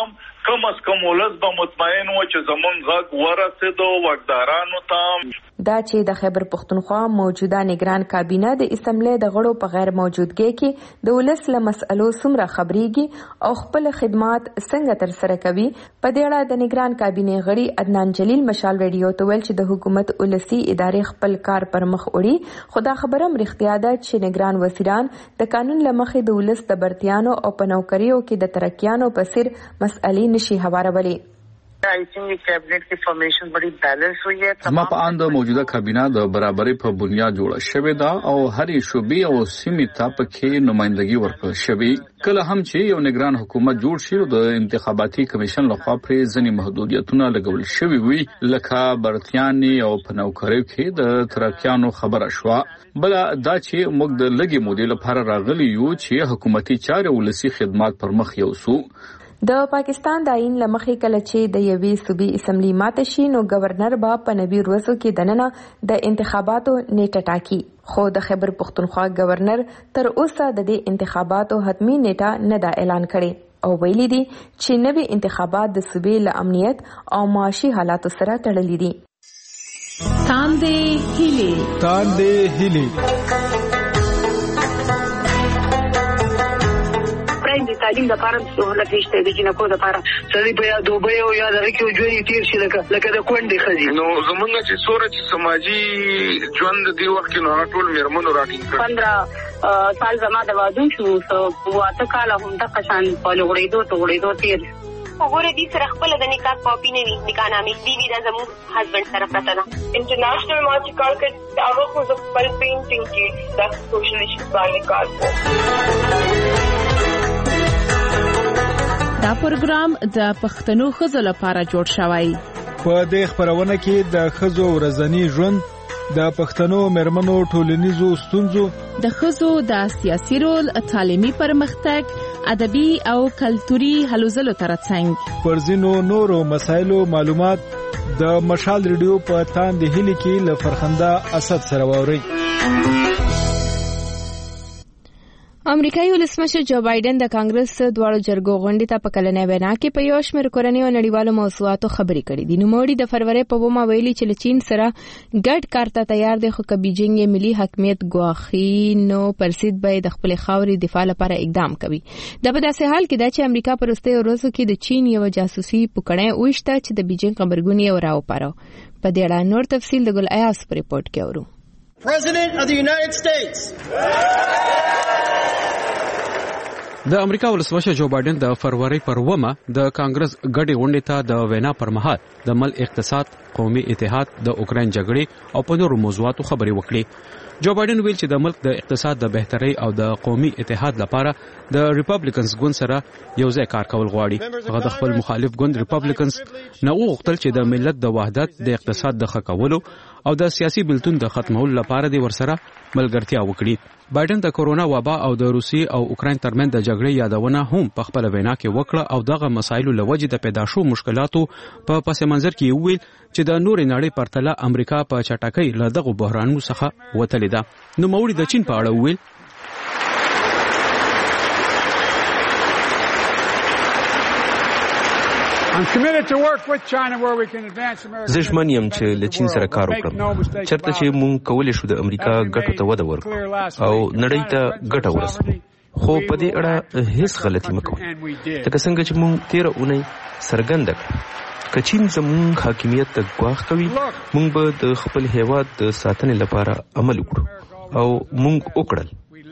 کم از کم ولس به مطمئن و چې زمون غږ ورسېدو وګدارانو ته. دا چې د خیبر پختونخوا موجوده نگران کابینه د اسمبلی د غړو په غیر موجودګۍ کې د ولس له مسألو څومره خبريږي او خپل خدمات څنګه تر سره کوي. په دې اړه د نگران کابینه غړي عدنان جلیل مشال ریډیو ته ویل چې د حکومت ولسی ادارې خپل کار پر مخ وړي، خو دا خبره مرختیا ده چې نگران وزیران د قانون لمخې د ولس د برتیانو او په نوکریو کې د ترقیانو په سر مسئلې نشي هوارولې. आई थिंक कैबिनेट की फॉर्मेशन बड़ी बैलेंस हुई है. زما په اند موجوده کابینه د برابرۍ په بنیاد جوړه شوې ده او هرې شوبې او سیمې ته پکې نمائندګي ورکړل شوې. کله هم چې یو نگران حکومت جوړ شي د انتخاباتي کمیشن لخوا پرې ځینې محدودیتونه لګول شوي وي، لکه برتیانې او په نوکریو کې د ترقیانو خبره شوه. بل دا چې موږ د لګي مودې لپاره راغلي یو چې حکومتي چارې ولسی خدمات پر مخ یوسو. د پاکستان د آئین لمخې کله چې د یوې صوبې اسمبلی ماته شي نو گورنر با په نوي ورځو کې دننه د انتخاباتو نیټه ټاکي، خو د خیبر پختونخوا گورنر تر اوسه د دې انتخاباتو حتمی نیټه نه دا اعلان کړي او ویلي دي چې نوي انتخابات د صوبې له امنیت او معاشي حالاتو سره تړلي دي. تاندې هیلې تاندې هیلې د تعلیم لپاره سہولت نشته د جنکو لپاره سړي په یا دوبه او یا د کې ژوند تیر شي لکه لکه د کونډې خزي. نو زمونږ چې سوره چې سماجی ژوند دی وخت کې نو ټول میرمنو راټینګ کړ. پندرہ سال زما د وادو شو سو واته کال هم د قشان په لغړېدو ته غړېدو تیر. وګوره دې سره خپل د نکاح کاپی نه وي، نکاح نامې دی وی د زموږ هسبند سره پته ده. انټرنیشنل ما چې کار کړ هغه خو د خپل پینټینګ کې د سوشل ایشوز باندې کار کوي. دا پروګرام د پښتنو ښځو لپاره جوړ شوی. په دې خبرونه کې د ښځو ورځنی ژوند، د پښتنو مېرمنو ټولنیزو ستونزو، د ښځو د سیاسي رول، تعلیمي پرمختګ، ادبي او کلتوري هلو ځلو ترڅنګ پر ځینو نورو مسایلو معلومات د مشال ریډیو په تاندې هیلې کې له فرخنده اسد سره واوري. امریکایي ولسمشر جو بایدن د کانګرس دواړو جرګو غونډې ته په کلنۍ وینا کې په یو شمېر کورنۍ او نړیوالو موضوعاتو خبرې کړې دي. نوموړي د فروری په اوومه ویلي چې له چین سره ګډ کار ته تیار دی، خو که بیجینګ یې ملي حاکمیت ګواښي نو پرسید به د خپلې خاورې دفاع لپاره اقدام کوي. دا په داسې حال کې ده چې امریکا په وروستیو ورځو کې د چین یو جاسوسي پوکڼۍ وویشته چې د بیجینګ غبرګون یې راوپاره. په دې اړه نور تفصیل د ګل ایاس په ریپورت کې اورو. President of the United States. د امریکا ولسمشر جو بایدن د فروری پر اوومه د کانګرس غړي غونډې ته د وینا پر مهال د مل اقتصاد، قومي اتحاد، د اوکراین جګړې او په نورو موضوعاتو خبرې وکړې. جو بایدن ویل چې د ملک د اقتصاد د بهترۍ او د قومي اتحاد لپاره د ریپبلیکنز ګوند سره یو ځای کار کول غواړي. هغه د خپل مخالف ګوند ریپبلیکنز نه وغوښتل چې د ملت د وحدت، د اقتصاد د ښه کولو او د سیاسي بلتون د ختمولو لپاره د ورسره ملګرتیا وکړي. بایدن د کورونا وبا او د روسي او اوکراین ترمنځ د جګړې یادونه هم په خپل وینا کې وکړه او دغه مسایلو لوجې د پیدا شو مشکلاتو په پس منظر کې ویل چې د نورې نړۍ پرتله امریکا په چټکۍ له دغه بحرانونو څخه وتلې ده. نو موري د چین په اړه ویل زه ژمن یم چې له چین سره کار وکړم، چرته چې مونږ کولی شو د امریکا ګټو ته وده ورکړو او نړۍ ته ګټه ورسوو. خو په دې اړه هیڅ غلطي مه کوئ، لکه څنګه چې مونږ تیره اونۍ څرګنده کړه که چین زمونږ حاکمیت ته ګواښ کوي، مونږ به د خپل هیواد د ساتنې لپاره عمل وکړو او مونږ وکړل.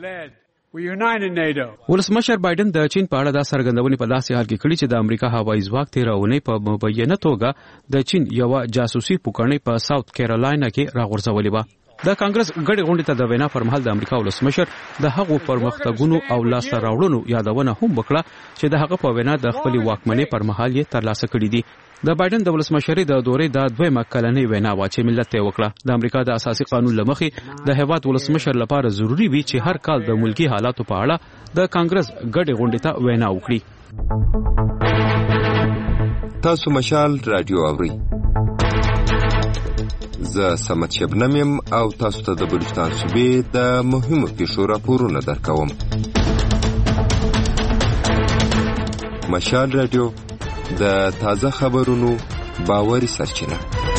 ولسمشر بایدن د چین په اړه د څرګندونې په داسې حال کې کړي چې د امریکا هوایي ځواک تیره اونۍ په مبینه توګه د چین یوه جاسوسي پوکڼۍ په ساوث کیرولاینا کې راغورځولې وه. د کانګرس غړي غونډې ته د وینا پر مهال د امریکا ولسمشر د هغو پرمختګونو او لاسته راوړنو یادونه هم وکړه چې د هغه په وینا د خپلې واکمنۍ پر مهال یې ترلاسه کړي دي. د بایدن د ولسمشرۍ د دورې د دویمه کلنۍ وینا وه چې ملت ته یې وکړه. د امریکا د اساسي قانون له مخې د هیواد ولسمشر لپاره ضروري وي چې هر کال د ملکي حالاتو په اړه د کانګرس غړي غونډې ته وینا وکړي. تاسو مشال رادیو اورئ. زه سمت شبنم یم او تاسو ته د بلوچستان صوبې د مهمو پیښو راپورونه درکوم. مشال رادیو د تازه خبرونو باوري سرچینه.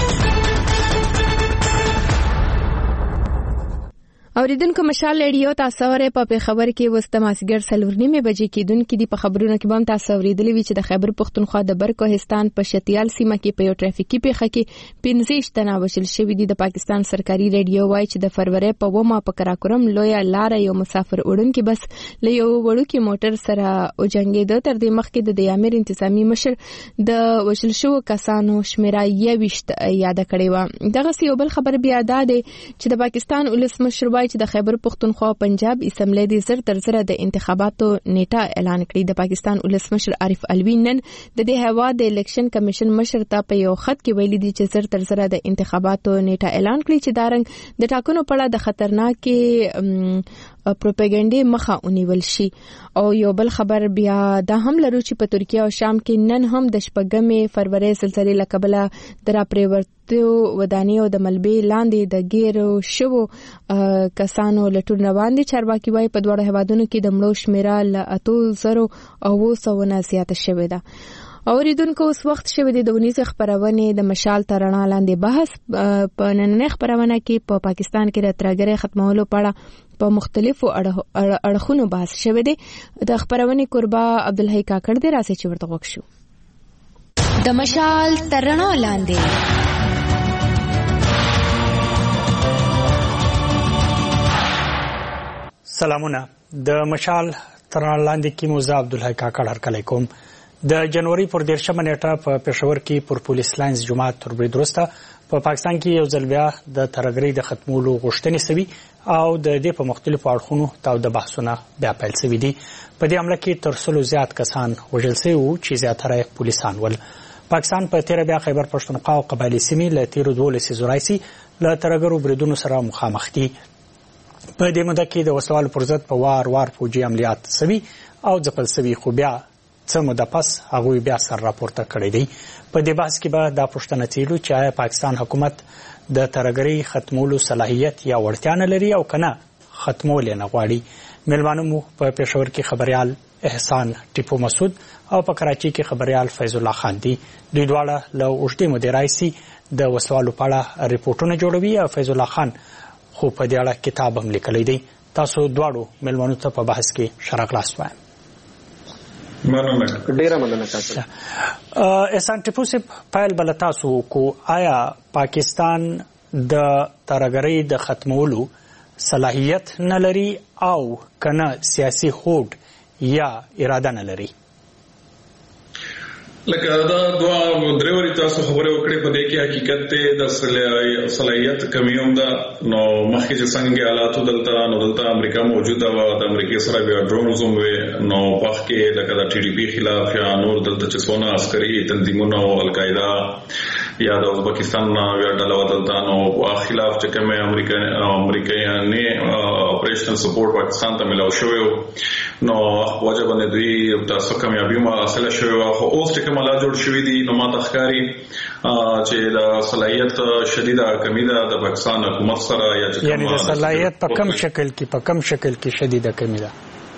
اوریدونکو مشال ریډیو تاسو ورې په خبر کې وسته ماسګر سلورنیمه بجې کې دن کې دی په خبرونو کې بم تاسو اوریدلې وی چې د خیبر پختونخوا د برکوهستان په شتیال سیمه کې په یو ټرافیکي پیښه کې پنځه تنه وشل شوی دي. د پاکستان سرکاري ریډیو وایي چې د فروری په ومه په کراکرم لویا لار یو مسافر وړونکي بس له یو وړوکی موټر سره او جنگیدو تر دې مخکې د یامیر انتظامی مشر د وشل شو کسانو شمیره یوشت یاد کړی و. دغه یو بل خبر بیا ده چې د پاکستان ولس مشر چې د خیبر پختونخوا پنجاب اسمبلی د زر تر زر د انتخاباتو نیټه اعلان کړی. د پاکستان ولس مشر عارف الوی نن د دې هوا د الیکشن کمیشن مشر ته په یو خط کې ویلي دي چې زر تر زر د انتخاباتو نیټه اعلان کړی چې دارنګ د ټاکنو په اړه د خطرناکې پروپاګاندا مخه ونیول شي. او یو بل خبر بیا دا هم لرو چې په ترکیه او شام کې نن هم د شپږمې فروری زلزلې لکبله درا پریورتو ودانی او د ملبې لاندې د ګیرو شوو کسانو لټون روان دي. چارواکي وايي په دوه هوادونو کې د مړو شمیره ل اتو زرو او سو نه زیاته شوې ده. اوریدونکو اوس وخت شوه د دونیزه خبرونه د مشال ترانه لاندې بحث په نننې خبرونه کې په پاکستان کې د ترګرې ختمولو په اړه په مختلفو اړخونو بحث شوه دی. د خبرونه قربا عبدالحی کاکړ دی راځي چې ورته وښو د مشال ترانه لاندې. سلامونه. د مشال ترانه لاندې کې موزه عبدالحی کاکړ هرکلی کوم. د جنوري پر دیرشمه نیټه په پېښور کې پر پولیس لاینز جماعت تر برید وروسته په پاکستان کې یو ځل بیا د ترګرۍ د ختمولو غوښتنې سوي او د دې په مختلفو اړخونو تاوده بحثونه بیا پیل سوي دي. په دې حمله کې تر سلو زیات کسان وژل سوي وو چې زیاتره پولیسان ول. پاکستان په تیر بیا خیبر پښتونخوا او قبایلی سیمې له تیرو دوه لسیزو راځي له ترګرو بریدونو سره مخامخ دي. په دې موده کې د وسوالو پر ضد په وار وار فوجي عملیات سوي او ځپل سوي خو بیا څه موده پس هغوی بیا سر راپورته کړی دی. په دې بحث کې به دا پوښتنه کیږي چې آیا پاکستان حکومت د ترګرۍ ختمولو صلاحیت یا وړتیا نه لري او کنه ختمول نه غواړي. ملمانو مو په پېښور کې خبريال احسان ټیپو مسعود او په کراچي کې خبريال فیض الله خان دي. دوی دواړه له اوږدې مودې راځي د وسوالو په اړه ریپورتونه جوړوي او فیض الله خان خو په دې اړه کتاب هم لیکلی دی. تاسو دواړو ملمانو ته په بحث کې شرک لاس وایم. مننه ډیره مننه تاسو. احسان ټیپو صاحب پایل بل تاسو کو آیا پاکستان د ترګرۍ د ختمولو صلاحیت نه لري او کنه سیاسي هوډ یا اراده نه لري؟ لکه دا دوا درېوري تاسو خبره وکړې په دې کې حقیقت ته د صلاحیت کمی هم ده. نو مخکې چې څنګه حالاتو دلته نو دلته امریکا موجوده و د امریکا سره بیا ډرونز هم وي نو په کې لکه د ټي ډي پی خلاف یا نور دلته چې څونه عسکري تنظیمونه او القاعده یا د ازبکستان یا ډله دلته نو په خلاف چې کومه امریکا امریکایانه اپریشنل سپورټ پاکستان ته ملاو شوی نو واجب نه دوی تاسو کامیابی ما حاصله شوی او اوس چې ملا جوړ شوی دي نو ما تخکاری چې د صلاحیت شدیده کمی ده د پاکستان حکومت سره یا چې یعنی د صلاحیت په کم شکل کې په کم شکل کې شدیده کمی ده.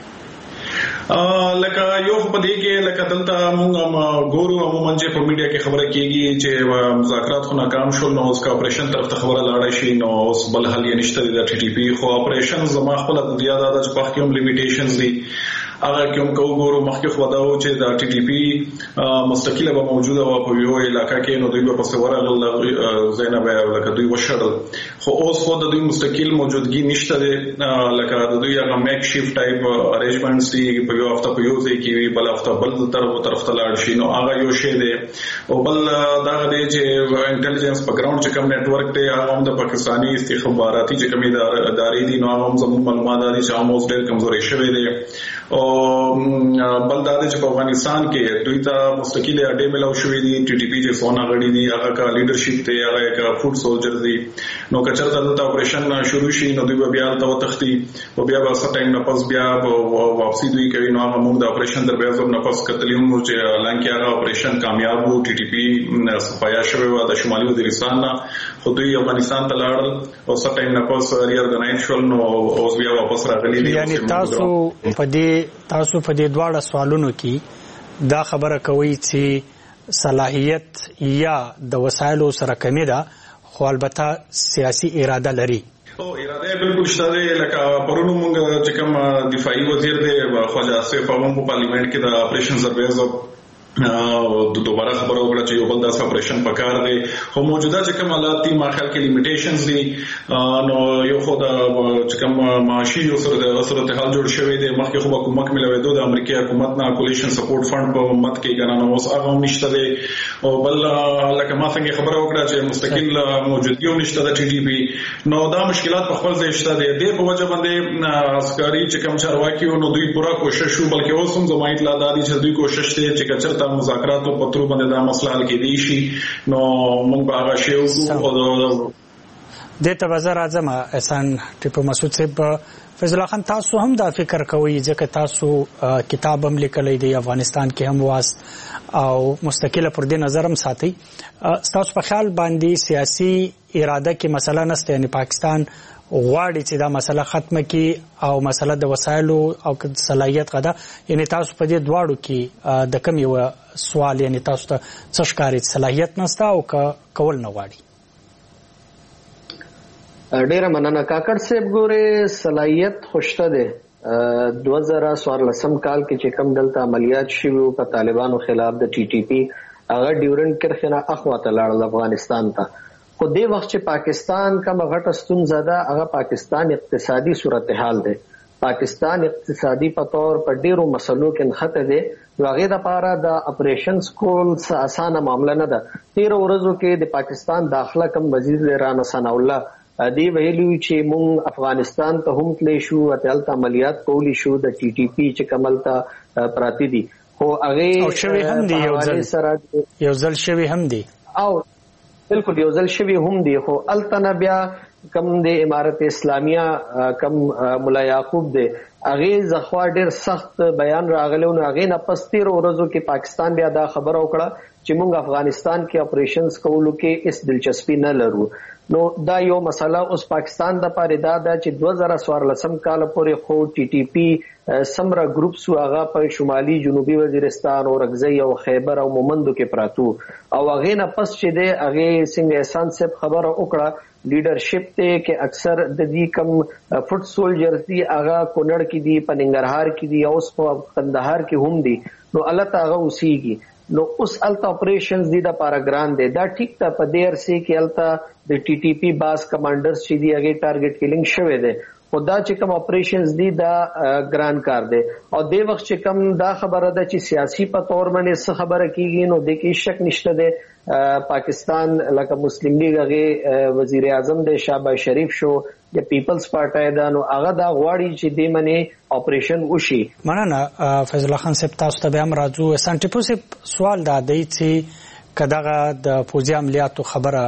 لکه یو په دې کې لکه دلته موږ ګورو عموما چې په میډیا کې خبره کیږي چې مذاکرات خو ناکام شول نو اوس کا اپریشن طرف ته خبره لاړه شي نو اوس بل حل یې نشته د ټي ټي پی خو اپریشن زما خپل د یاد ده چې په کې هم لیمیټیشنز دي هغه کوم کو ګورو مخکې خو دا و چې د ټي ټي پی مستقله به موجوده و په یو علاقې کې نو دوی په پسوره غل زینب لکه دوی وشړل خو اوس خو د دوی مستقل موجودګي نشته ده لکه د دوی هغه میک شیفت ټایپ ارینجمنټس دي په یو هفته په یو ځای کې بل هفته بل طرف طرف ته لاړ شي نو هغه یو شی دی او بل دا دی چې انټيليجنس په ګراوند چې کوم نتورک دی هغه هم د پاکستاني استخباراتي چې کومې ادارې دي نو هغه هم زموږ معلومات دي چې هم اوس ډېر کمزوري شوی دی او بل دا چې په افغانستان کې دوی ته مستقله اډې ملاو شوې دي ټي ټي پی چې سونا غړي دي هغه کا لیډرشپ ته هغه کا فوډ سولجر دي نو کچرته دلته اپریشن شروع شي نو دوی بیا ته تختی او بیا به څه ټایم نه پس بیا واپسی دوی کوي نو هغه موږ د اپریشن در بیا زو نه پس کتلیو چې لانکه هغه اپریشن کامیاب وو ټي ټي پی صفایا شوی و د شمالي وزیرستان خو دوی افغانستان ته لاړل او څه ټایم نه پس ریارګنایز شول نو اوس بیا واپس راغلي دي. یعنی تاسو په دې تاسو په دې دواړه سوالونو کې دا خبره کوي چې صلاحیت یا د وسایلو سره کمی ده خو البته سیاسي اراده لري. او اراده بالکل شته ده. لکه پرونو موږ چې کوم دفاعي وزیر دی خواجه آصف هم په پارلیمنت کې د اپریشن سرویز د دوباره خبرو وکړه چې یو بل داسې اپریشن پکار دی خو موجوده چې کوم حالات دي ما خیال کې لیمیټیشنز دي نو یو خو د چې کوم معاشي یو سره د صورتحال جوړ شوی دی مخکې خو حکومت ملويدو د امریکای حکومت نه کولیشن سپورټ فند په مت کې کنه نو اوس هغه نشته دی او بل لکه ما څنګه خبرو وکړه چې مستقل موجودګي هم نشته د ټي ټي پی نو دا مشکلات په خپل ځای شته دي د په وجه باندې عسکري چې کوم چارواکي نو دوی پورا کوشش وکړي بلکې اوس هم زموږ اطلاع دادي چې دوی کوشش کوي چې کچرته مذاکرات په تر باندې دا مسله حل کېدی شي نو موږ به هغه شی وکړو. د ته وزیر اعظم احسان ټیپو مسعود صاحب فیض الله خان تاسو هم دا فکر کوئ ځکه تاسو کتاب هم لیکلی دی افغانستان کې هم واست او مستقله پر دې نظر هم ساتي تاسو په خیال باندې سیاسي اراده کې مسله نشته یعنی پاکستان غواړي چې دا مسله ختمه کړي او مسله د وسایلو او صلاحیت غدا یعنی تاسو په دې دواړو کې د کوم یو سوال یعنی تاسو ته څه ښکاري صلاحیت نشته او کول نه غواړي؟ ډیره مننه کاکړ صاحب. ګوره صلاحیت خوشته ده دو هزار څوارلسم کال کې چې کوم دلته عملیات شوي په طالبانو خلاف د ټي ټي پی هغه ډیورنډ کرښې نه اخواته لاړل افغانستان ته خو دې وخت چې پاکستان کوم غټه ستونزه ده هغه پاکستان اقتصادي صورتحال ده. پاکستان اقتصادي په تور په ډیرو مسلو کې نښته ده نو هغه د پاره د اپریشنز کول څه اسانه معاملہ نه ده. تیر ورځو کې د پاکستان داخله کوم وزیر رانا ثنا الله دی ویلو چې مونږ افغانستان ته هم تللی شو اتلته عملیات کولی شو د ټي ټي پی چې کملته پراتی دي خو هغه او شوی هم دی یو ځل یو ځل شوی هم دی او بالکل یو ځل شوی هم دی خو التنا بیا کم د امارت اسلامیه کم مولا یعقوب دی هغه زخوا ډیر سخت بیان راغلو نو هغه نه پستیر ورځو کې پاکستان بیا دا خبر وکړه چې موږ افغانستان کې اپریشنز کولو کې اس دلچسپي نه لرو. نو دا یو مسله اوس پاکستان د پاره دا ده چې دو هزار څوارلسم کال پورې خو ټي ټي پی سمرا ګروپ سو هغه په شمالي جنوبي وزیرستان او رغزي او خیبر او مومندو کې پراتو او هغه نه پس چې د هغه څنګه احسان صاحب خبره وکړه لیډرشپ ته کې اکثر د دې کم فوټ سولجرز دي هغه کونړ کې دي پننګرهار کې دي او اوس په قندهار کې هم دي نو الله تعالی اوسېږي نو اوس التا اپریشنز دي د پاراګران دي دا ټیک ته په دیر سي کې التا د ټي ټي پی باس کمانډرز چې دی هغه ټارګټ کیلینګ شوه دي خدا چې کوم اپریشنز دي دا ګران کار دي او د وخت چې کوم دا خبره ده چې سیاسي په تور باندې څه خبره کیږي نو د کې شک نشته ده پاکستان لکه مسلم لیگ هغه وزیر اعظم د شهباز شریف شو یا پیپلز پارټي دا نو هغه دا غواړي چې د منی اپریشن وشي. مننه فیض الله خان صاحب تاسو ته به هم راځو. سانټیپو صاحب سوال دا دی چې کداغه د فوجي عملیاتو خبره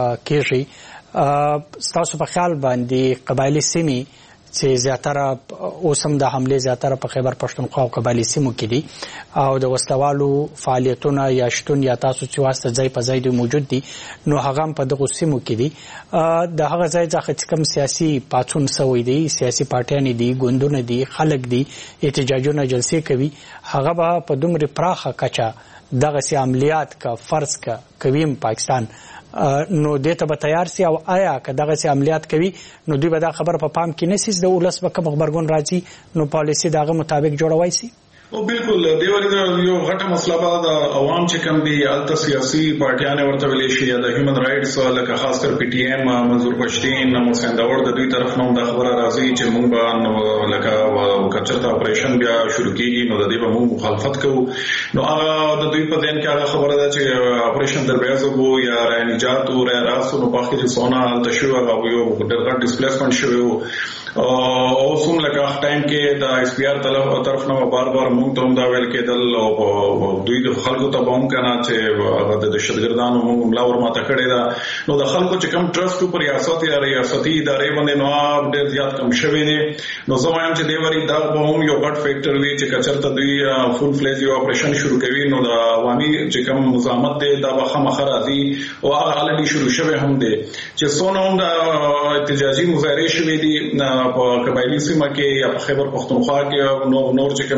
کیږي تاسو په خیال باندې قبایلی سیمې چې زیاتره اوسم د حمله زیاتره په خیبر پښتونخوا او قبایلی سیمو کې دي او د وسلوالو فعالیتونه یا شتون یا تاسو چې واسطه ځای په ځای دی موجود دي نو هغه په دغه سیمو کې دي د هغه ځای ځکه کوم سیاسي پاتون سوي دي سیاسي پارټیان دي ګوندونه دي خلک دي احتجاجونه جلسې کوي هغه به په دومره پراخه کچه دغه سي عملیات کا فرض کا کویم پاکستان نو دته به تیار سي او آیا که دغه سي عملیات کوي نو دوی به دا خبر په پام کې نسیس د ولس به کوم خبرګون راځي نو پالیسي دغه مطابق جوړوي سي. او بالکل دیوالي دا یو غټه مسله ده د عوام چې کوم دي الته سیاسي پارټیانه ورته ویلې شي د هیومن رائټس لکه خاص کر پی ټی ایم منظور پښتين موسنداور د دوی طرف نوم د خبره راځي چې موږ به لکه کچرتا اپریشن بیا شروع کیږي نو د دې به موږ مخالفت کوو نو هغه د دوی په ذهن کې هغه خبره ده چې اپریشن در بیازو وو یا رای نجات او رای راسو نو په اخر کې سونا الته شو هغه یو ډېر ډیسپلیسمنت شو او سوم لکه ټایم کې د اس پی آر طرف نو بار بار موږ ته دا ویل کېدل او دوی د خلکو ته به هم کنه چې هغه د دهشتګردانو موږ ملا ورماته کړی دا نو د خلکو چې کم ټرست پر ریاست یا ریاستي ادارې باندې نو ډېر زیات کم شوی دی نو زه وایم چې دی وری دا به هم یو غټ فیکٹر وي چې کچرته دوی فول فلیج یو اپریشن شروع کوي نو د عوامي چې کم مزاحمت دی دا به خامخا راځي او هغه الډي شروع شوی هم دی چې څونه هم د احتجاجي مظاهره شوي دي په قبایلی سیمه کې یا په خیبر پښتونخوا کې نو نور چې کومه ازلا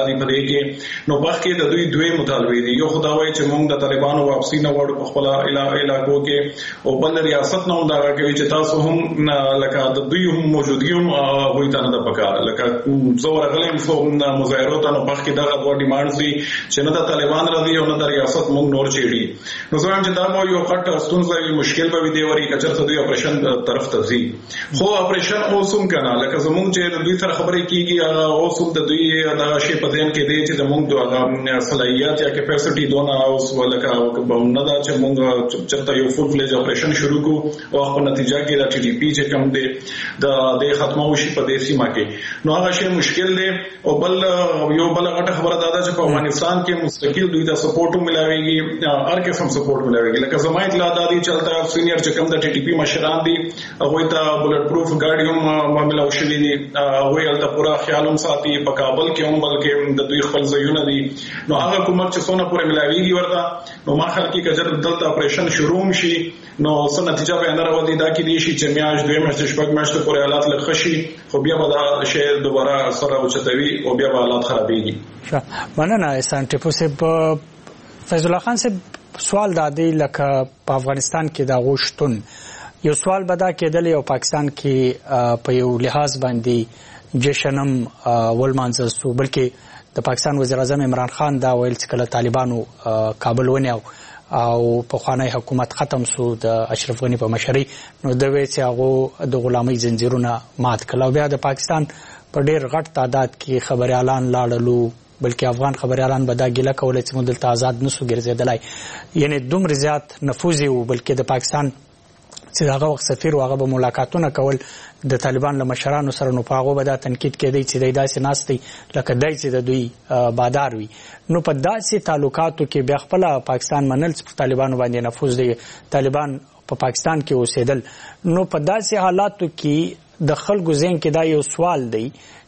دي په دې کې نو په کې د دوی دوی مطالبه دي. یو خدای چې موږ د طالبانو واپسی نه وړو په خپل علاقو کې او بل ریاست نه دا کوي چې تاسو هم لکه د دوی هم موجودګي هم وایي ته نه پکار لکه زور غلیم فو مظاهرات نو په کې دا غوډ ډیمانډز دي چې نه د طالبان راځي او نه د ریاست موږ نور چیړي. نو زه هم چې دا مو یو قټ ستونزه مشکل به دی وری کچر دوی اپریشن طرف ته ځي خو اپریشن اوسم کنه لکه زموږ چې د دوی تر خبرې کیږي هغه اوسم د دوی دا شی په دین کې دی چې زموږ د صلاحیت یا کیپاسټي دونه اوس ولکه نه دا چې موږ چرته یو فول فلیج اپریشن شروع کو او په نتیجه کې د ټي ټي پی چې کوم دی د د ختمو شي په دې سیمه کې نو هغه شی مشکل دی. او بل یو بل غټه خبره دا ده چې په افغانستان کې مستقل دوی د سپورټ ملاويږي هر قسم سپورټ ملاويږي لکه زمای اطلاع دادي چلتا سینیئر چې کوم د ټي ټي پی مشران دي هغه ته بلټ پروف ګاډي هم معاملې او شوي دي هغه ال ته پورا خیال هم ساتي په کابل کې هم بلکې د دوی خپل ځایونه دي نو هغه حکومت چې څونه پورې ملاويږي ورته نو ما خل کې کجر دلته اپریشن شروع شي نو څه نتیجه به نه راوځي دا کې دي شي چې میاش دوی مشت شپږ مشت پورې حالات لخشي خو بیا به دا شی دوباره سره اوچتوي او بیا به حالات خرابېږي. مننه احسان ټیپو صاحب. فیض الله خان صاحب سوال دا دی لکه په افغانستان کې دا غوښتون یو سوال به دا کېدل یو پاکستان کې په یو لحاظ باندې جشنم ولمانځل سو بلکې د پاکستان وزیر اعظم عمران خان دا ویل چې کله طالبانو کابل ونیو او په خوانی حکومت ختم سو د اشرف غنی په مشرۍ نو د وې چې هغه د غلامۍ زنجیرونه مات کړل. بیا د پاکستان په ډېر غټ تعداد کې خبريالان لاړلو بلکې افغان خبريالان به دا ګیله کوله چې موږ دلته آزاد نسو ګرځېدلای یعنی دومره زیات نفوذ یو بلکې د پاکستان چې هغه وخت سفیر هغه به ملاقاتونه کول د طالبان له مشرانو سره نو په هغه به دا تنقید کېدی چې دای داسې ناستي لکه دای چې د دوی بادار وي. نو په داسې تعلقاتو کې بیا خپل پاکستان منل چې طالبانو باندې نفوذ دی طالبان په پاکستان کې اوسېدل نو په داسې حالاتو کې د خلکو ذهن کې دا یو سوال دی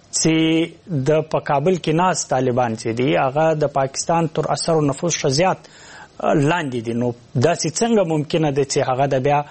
چې د په کابل کې ناس طالبان چې دی هغه د پاکستان تر اثر او نفوذ شزيات لاندې دي نو داسې څنګه ممکنه ده چې هغه د بیا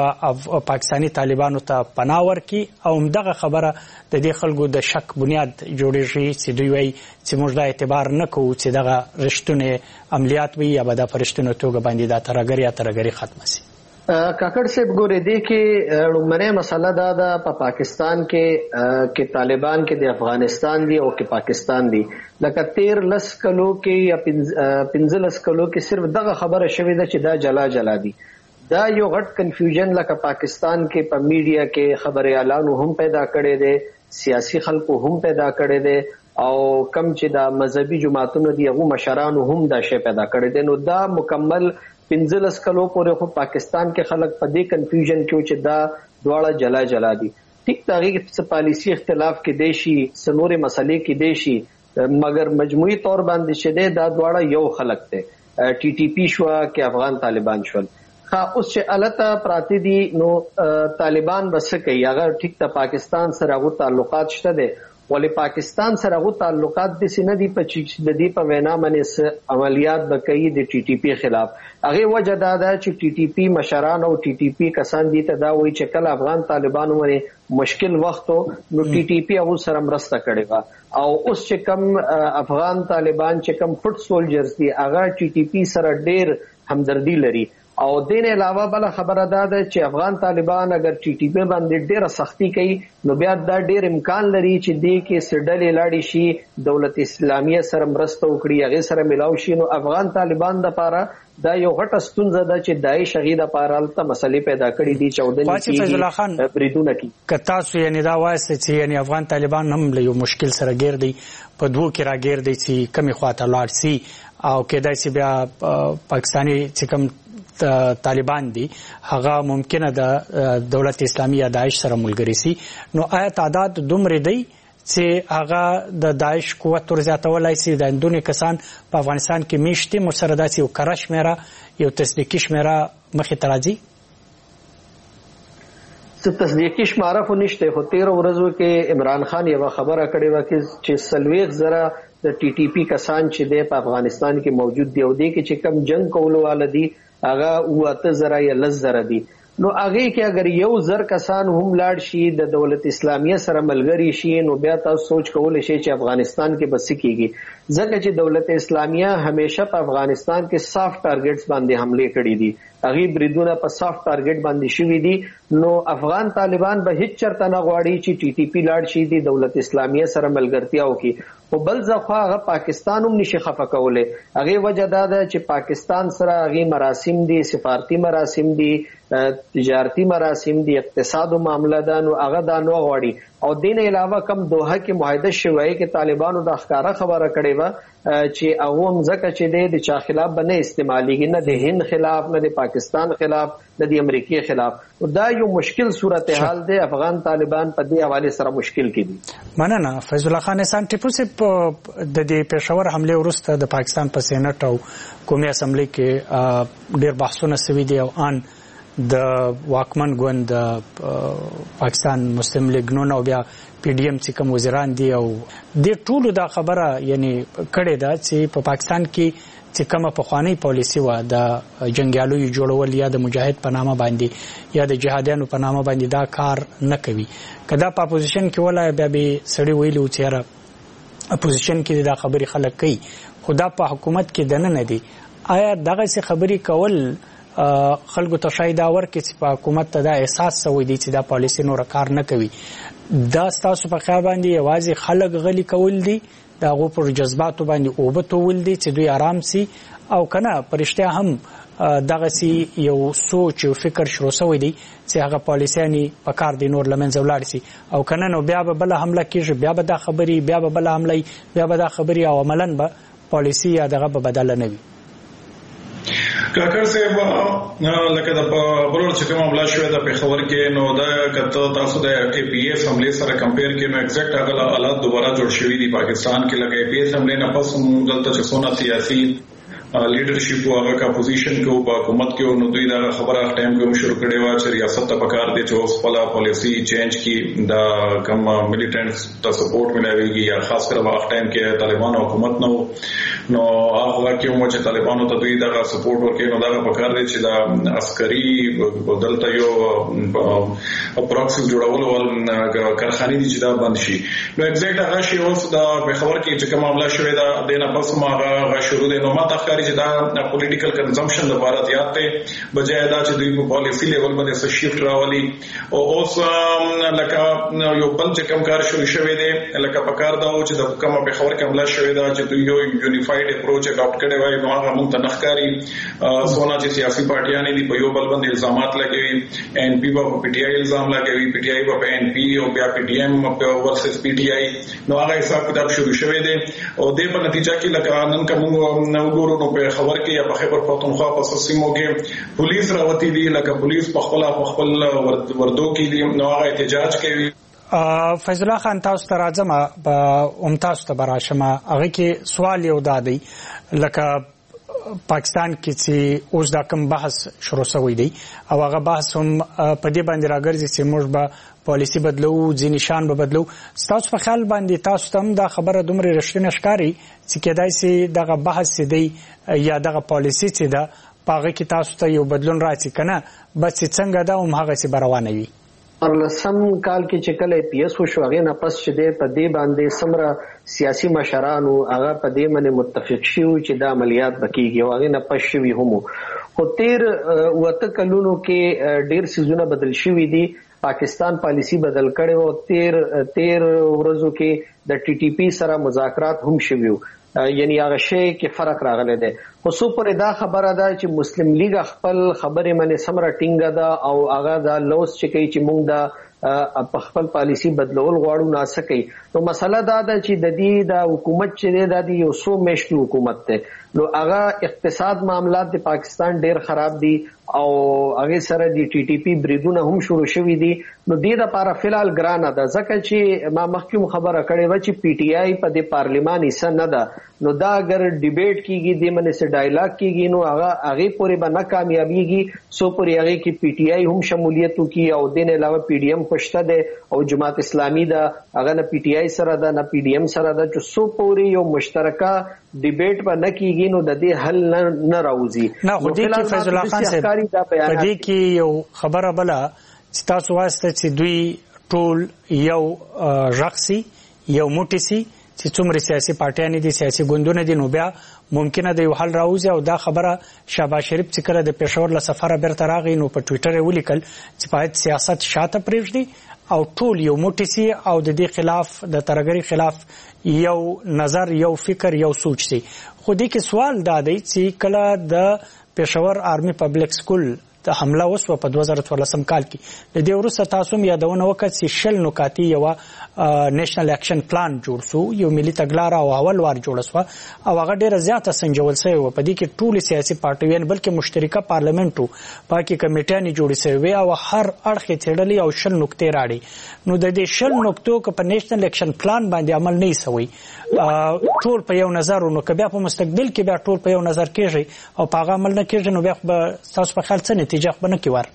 و پاکستانی طالبانو ته پناه ورکړي او همدغه خبره د دې خلکو د شک بنیاد جوړیږي چې دوی وایي چې موږ دا اعتبار نه کوو چې دغه رښتونه عملیات وي یا به د فرشتونو توګه باندې دا ترګری یا ترګری ختم شي. کاکړ صاحب ګورې دی کې لومړی مسله دا ده په پاکستان کې کې طالبان کې د افغانستان دی او کې پاکستان دی لکه تیر لس کلو کې یا پنځلس کلو کې صرف دغه خبره شوې ده چې دا جلا جلا دي. دا یو غټ کنفیوژن لکه پاکستان کې په میډیا کې خبريالانو هم پیدا کړي دي سیاسي خلکو هم پیدا کړي دي او کم چې دا مذهبي جماعتونو دی هغه مشرانو هم دا شی پیدا کړي دي. نو دا مکمل پنځلس کلو پورې خو پاکستان کې خلک په دې کنفیوژن کې چې دا دواړه جلا جلا دي. ټیک دغه څه پالیسی اختلاف کې دی شي سنوري مسلې کې دی شي مګر مجموعي تور باندې شته دا دواړه یو خلک دي ټي ټي پی شو کې افغان طالبان شول. خا اوس چې الته پراتی دي نو طالبان بس کوي هغه ټیک ته پاکستان سره غو تعلقات شته دي ولی پاکستان سره غو تعلقات د سینې دی په چې د دې په وینا باندې عملیات وکړي د ټي ټي پی خلاف هغه وجه دا ده چې ټي ټي پی مشران او ټي ټي پی کسان دي ته دا وایي چې کله افغان طالبانو باندې مشکل وخت نو ټي ټي پی هغه سره مرسته کړي وا او اوس چې کم افغان طالبان چې کم فوټ سولجرز دي هغه ټي ټي پی سره ډېر همدردی لري او دین علاوه بل خبره ده چې افغان طالبان اگر ټي ټي پی باندې ډیره سختی کوي نو بیا دا ډیر امکان لري چې دې کې سډلې لاړې شي دولت اسلامیه سره مرسته وکړي هغه سره ملاو شي نو افغان طالبان د پاره دا یو غټه ستونزه ده چې دای شهید پارالته مسلې پیدا کړې دي چودنې فیض الله خان بریدونه کی کتا سو یعنی دا وایي چې یعنی افغان طالبان هم له یو مشکل سره ګیر دي په دوه کې را ګیر دي چې کمی خواته لاړ سي او کېدای شي بیا پاکستانی چې کوم طالبان دي هغه ممکنه د دولت اسلامي یا داعش سره ملګری سي نو آیا تعداد دومره دی چې هغه د داعش قوت ور زیاتولای شي د اندونې کسان په افغانستان کې میشته مسردات یو کرش میرا یو تصدیقي شمیره مخې تراځي څه تصدیقي شماره خو نشته خو تیر ورځو کې عمران خان یو خبره کړې و چې سلويخ زره د ټي ټي پی کسان چې د افغانستان کې موجود دی او د کې چې کم جنگ کولو والدي هغه واته زره یا لس زره دي نو هغه کې اگر یو زر کسان هم لاړ شي د دولت اسلامیه سره ملګری شي نو بیا تاسو سوچ کولای شئ چې افغانستان کې بس کیږي ځکه چې دولت اسلامیه همیشه په افغانستان کې سافټ ټارګټس باندې حمله کړې دي هغه بریدونه په سافټ ټارګټ باندې شوي دي نو افغان طالبان به هیڅ چرته نه غواړي چې ټي ټي پی لاړ شي د دولت اسلامیه سره ملګرتیا وکړي او بل ځخوا هغه پاکستان هم نشي خفه کولای هغه وجه دا ده چې پاکستان سره هغه مراسم دي سفارتي مراسم دي تجارتی مراسم دي اقتصادي معاملې ده نو هغه دا نو غواړي او دین علاوه کم دوحه کې معاهده شوی کې طالبانو د ښکارا خبره کړې و چې هغه هم ځکه چې د چا خلاف بنه استعماليږي نه د هند خلاف نه د پاکستان خلاف نه د امریکای خلاف دا یو مشکل صورتحال دی افغان طالبان په دې حواله سره مشکل کې دي مننه فیض الله خان احسان ټیپو سي د دې پېښور حمله وروسته د پاکستان په سېنات او قومي اسمبلی کې ډېر بحثونه شوي دي او ان د واکمن ګوند پاکستان مسلم لیگ نو نو بیا پی ډی ایم چې کوم وزیران دي او د ټولو دا خبره یعنی کړې ده چې په پاکستان کې چې کومه پخوانی پالیسی و د جنگیالو جوړول یا د مجاهد په نامه باندې یا د جهادیانو په نامه باندې دا کار نه کوي کدا په اپوزیشن کې ولا بیا به سړی ویلو چې را اپوزیشن کې دا خبري خلک کوي خدا په حکومت کې دنه نه دي آیا دغه څه خبري کول خلکو ته شاید اور کې چې په حکومت ته دا احساس سوي دي چې دا پالیسی نور کار نه کوي دا ستاسو په خیال باندې یوازې خلک غلي کول دي دا غو پر جذباتو باندې او به تول دي چې دوی آرام سي او کنه پرشته هم دغه سي یو سوچ او فکر شروع شوی دی چې هغه پالیسيانی په کار دي نور لمن زولار سي او کنه نو بیا به بل حمله کیږي بیا به دا خبري بیا به بل حمله بیا به دا خبري او عملاً به پالیسی یا دغه به بدل نه وي کاکر صاحب لکه د بلور چې کوم معاملې شوې د پیښور کې نو دا کته تاسو د ای پی ایس حمله سره کمپیر کې نو ایگزیکټ هغه حالات دوباره جوړ شوې دي پاکستان کې لکه ای پی ایس حمله نه پس دلته چې سونه سیاسي لیډرشپ او هغه کا پوزیشن کې په حکومت کې نو دوی دا خبره ټایم کې شروع کړي و چې ریاست ته پکار دي چې اوس خپل پالیسی چینج کی دا کم ملیټنټس ته سپورټ ملایوي یا خاص کر په ټایم کې طالبان حکومت نو نو هغه کې مو چې طالبانو ته دوی دا سپورټ ورکړي نو دا پکار دي چې دا عسکري دلته یو پروکسی جوړول ول کارخانه دي چې دا بند شي نو ایگزیکټ هغه شی اوس دا په خبر کې چې کوم معاملې شوې دا د نه پس ما هغه شروع دي نو ما ته چې دا پولیټیکل کنزمپشن لپاره زیات ته بجای دا چې دوی په پالیسی لیول باندې څه شیفټ راولي او اوس لکه یو بل چې کوم کار شروع شوی دی لکه پکار دا چې د کومه په خبر کې عمله شوی دا چې دوی یو یونیفایډ اپروچ اډاپټ کړي وای نو هغه موږ ته نخکاری سونا چې سیاسي پارټیان دي په یو بل باندې الزامات لګوي ان پی په پی ټی آی الزام لګوي پی ټی آی په ان پی او بیا پی ډی ایم په ورسس پی ټی آی نو هغه حساب کتاب شروع شوی دی او د په نتیجه کې لکه نن کوم نو ګورو په خبر کې یا په خبر پښتونخوا په سیمو کې پولیس راوتی دي لکه پولیس په خپل په خپل وردو کې دي نو هغه احتجاج کوي فیض الله خان تاسو ته راځم په ام تاسو ته براشمه هغه کې سوال یو دادی لکه پاکستان کې چې اوس دا کوم بحث شروع شوی دی او هغه بحث هم په دې باندې راګرځي چې موږ به پالیسی بدلو ځینې شان به بدلو تاسو په خیال باندې تاسو ته دا خبره دومره رښتینه ښکاري چې کېدای شي دغه بحث دی یا دغه پالیسی چې دا پاغه کې تاسو ته یو بدلون راځي کنه بس څنګه دا هم هغه څه روانه وي ارلسم کال کې چې کله پی ایس وشو هغه نه پس چې د په دې باندې سمره سیاسي مشرانو هغه په دې باندې متفق شيو چې د عملیات بکیږي او هغه نه پس شوی هم خو تیر وته کلونو کې ډیر سيزونه بدل شوی دي پاکستان پالیسی بدل کړي او تیر تیر ورځو کې د ټي ټي پی سره مذاکرات هم شویو یعنی هغه شی کې فرق راغلی دی خو څو پر دا خبره ده چې مسلم لیگ خپل خبره منې سمره ټینګه ده او هغه دا لوس چې کوي چې موږ دا په خپل پالیسی بدلول غواړو نه سکی نو مسله دا ده چې د دې د حکومت چې د دې یو سو میشتي حکومت ته نو هغه اقتصاد معاملات د پاکستان ډیر خراب دي او هغه سره د ټي ټي پی بریدونه هم شروع شوي دي نو د دې لپاره فلال ګرانه ده ځکه چې ما مخکې خبره کړې و چې پی ټی آی په د پارلیمان حصہ نه ده نو دا اگر ډیبیټ کیږي د منې سره ډایلاګ کیږي نو هغه هغه پورې به نه کامیابیږي سو پورې هغه کې پی ټی آی هم شمولیت وکي او د نه علاوه پی ډی ایم پښته ده او جماعت اسلامي ده هغه نه پی ټی آی سره ده نه پی ډی ایم سره ده چې سو پورې یو مشترکه ډیبیټ به نه کیږي نو د دې حل نه راوځي نه خو دې کې فیض الله خان صاحب غواړي دا بیانات. په دې کې یو خبره بله چې تاسو واسطه چې دوی ټول یو ژغسي یو موټی سي چې څومره سیاسي پارټیان دي سیاسي ګوندونه دي نو بیا ممکنه د یو حل راوځي او دا خبره شهباز شریف چې کله د پېښور له سفره بیرته راغی نو په ټویټر یې ولیکل چې باید سیاست شاته پرېږدي او ټول یو موټی سي او د دې خلاف د ترهګرۍ خلاف یو نظر یو فکر یو سوچ سي. خو دې کې سوال دا دی چې کله د پېښور آرمي پبلک سکول د حمله وسوه په دوه زره څوارلسم کال کې د دې وروسته تاسو هم یادونه وکړه چې شل نکاتي یو نېشنل اکشن پلان جوړ شو یو ملي تګلاره او اول وار جوړ شو او هغه ډیره زیاته سنجول شوی و په دې کې ټول سیاسي پارټیان بلکې مشترکه پارلیمنت پاکي کمیټیانې جوړې شوی او هر اړخ تیړلې او شل نقطې راړي نو د دې شل نقطو کې په نېشنل اکشن پلان باندې عمل نه شوی ټول په یو نظر نو کبه په مستقبل کې بیا ټول په یو نظر کېږي او په هغه عمل نه کېږي نو بیا تاسو په خیال څه نتیجه خبرنه کیوار.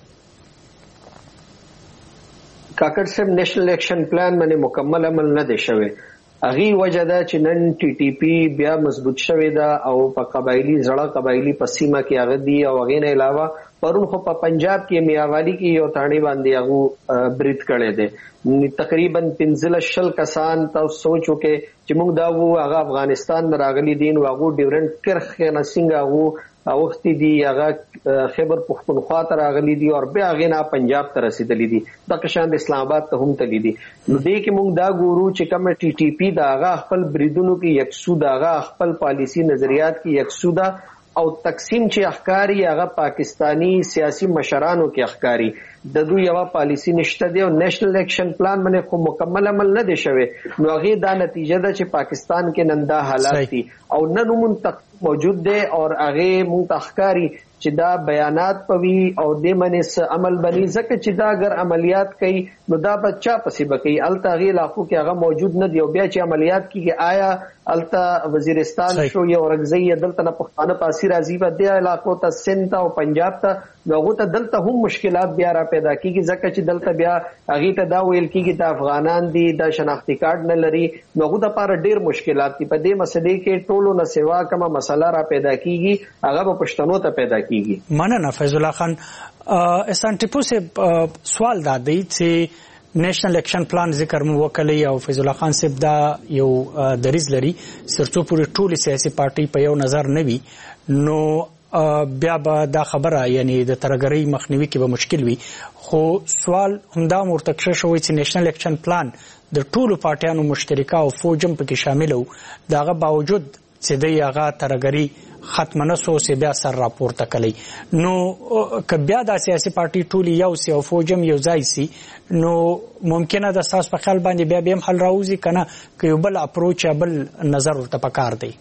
کاکړ صاحب نېشنل اکشن پلان باندې مکمل عمل نه دی شوی. اغي وجه دا چې نن ټي ټي پی بیا مضبوط شوی دا او په قبایلی زړه قبایلی پسیمه کې هغه دی او هغه نه علاوه پرون خو په پنجاب کې میاوالی کې یو تاڼي باندې هغه بریټ کړي دي تقریبا پنځلس شل کسان تاسو سوچو کې چې موږ دا وو هغه افغانستان راغلي دي نو هغه ډیورنت کرخ نه څنګه هغه اوختي دي هغه خیبر پختونخوا ته راغلي دي او بیا هغه نه پنجاب ته رسیدلي دي د قشان د اسلام آباد ته هم تللی دي نو دې کې موږ دا ګورو چې کوم ټي ټي پی دا هغه خپل بریدونو کې یکسود هغه خپل پالیسی نظریات کې یکسود او تقسیم چې احکاری هغه پاکستانی سیاسي مشرانو کې احکاری د دوی یو پالیسی نشته دی او نېشنل اکشن پلان باندې خو مکمل عمل نه دی شوی نو هغه دا نتیجه ده چې پاکستان کې نن دا حالات دي او نن موږ موجود دی او هغه موږ تحقاری چې دا بیانات پوي او د منس عمل بني ځکه چې دا اگر عملیات کوي نو دا بچا پسې بکی الته غي علاقو کې هغه موجود نه دی او بیا چې عملیات کیږي آیا الته وزیرستان شو یا ورغزي دلته نه پښتانه پاسي راځي په دې علاقو ته سند او پنجاب ته نوغه ته دلته هم مشکلات بیا را پیدا کیږي ځکه چې دلته بیا هغه ته دا ویل کیږي د افغانان دي د شناختی کارت نه لري نوغه د لپاره ډیر مشکلات دي په دې مسلې کې ټولو نه سوا کومه مسله را پیدا کیږي هغه په پښتنو ته پیدا کیږي. مننه فیض الله خان. احسان ټیپو سے سوال دا دی چې نېشنل اکشن پلان ذکر مو وکړی او فیض الله خان صاحب دا یو دریز لري سرڅو پورې ټول سیاسي پارټي په یو نظر نه وي نو بیا به دا خبره یعنی د ترګری مخنیوي کې به مشکل وي خو سوال همدا مرتکشه شوی چې نېشنل اکشن پلان د ټولو پارټیانو مشترکه او فوجم پکې شامل وو داغه باوجود چې د هغه ترګری ختم نه سو سی بیا سر راپورته کړي نو ک بیا د سیاسي پارټي ټولي یو سی او فوجم یو ځای سي نو ممکنه د اساس په خیال باندې بیا به حل راوځي کنه ک یو بل اپروچ بل نظر ورته پکار دی.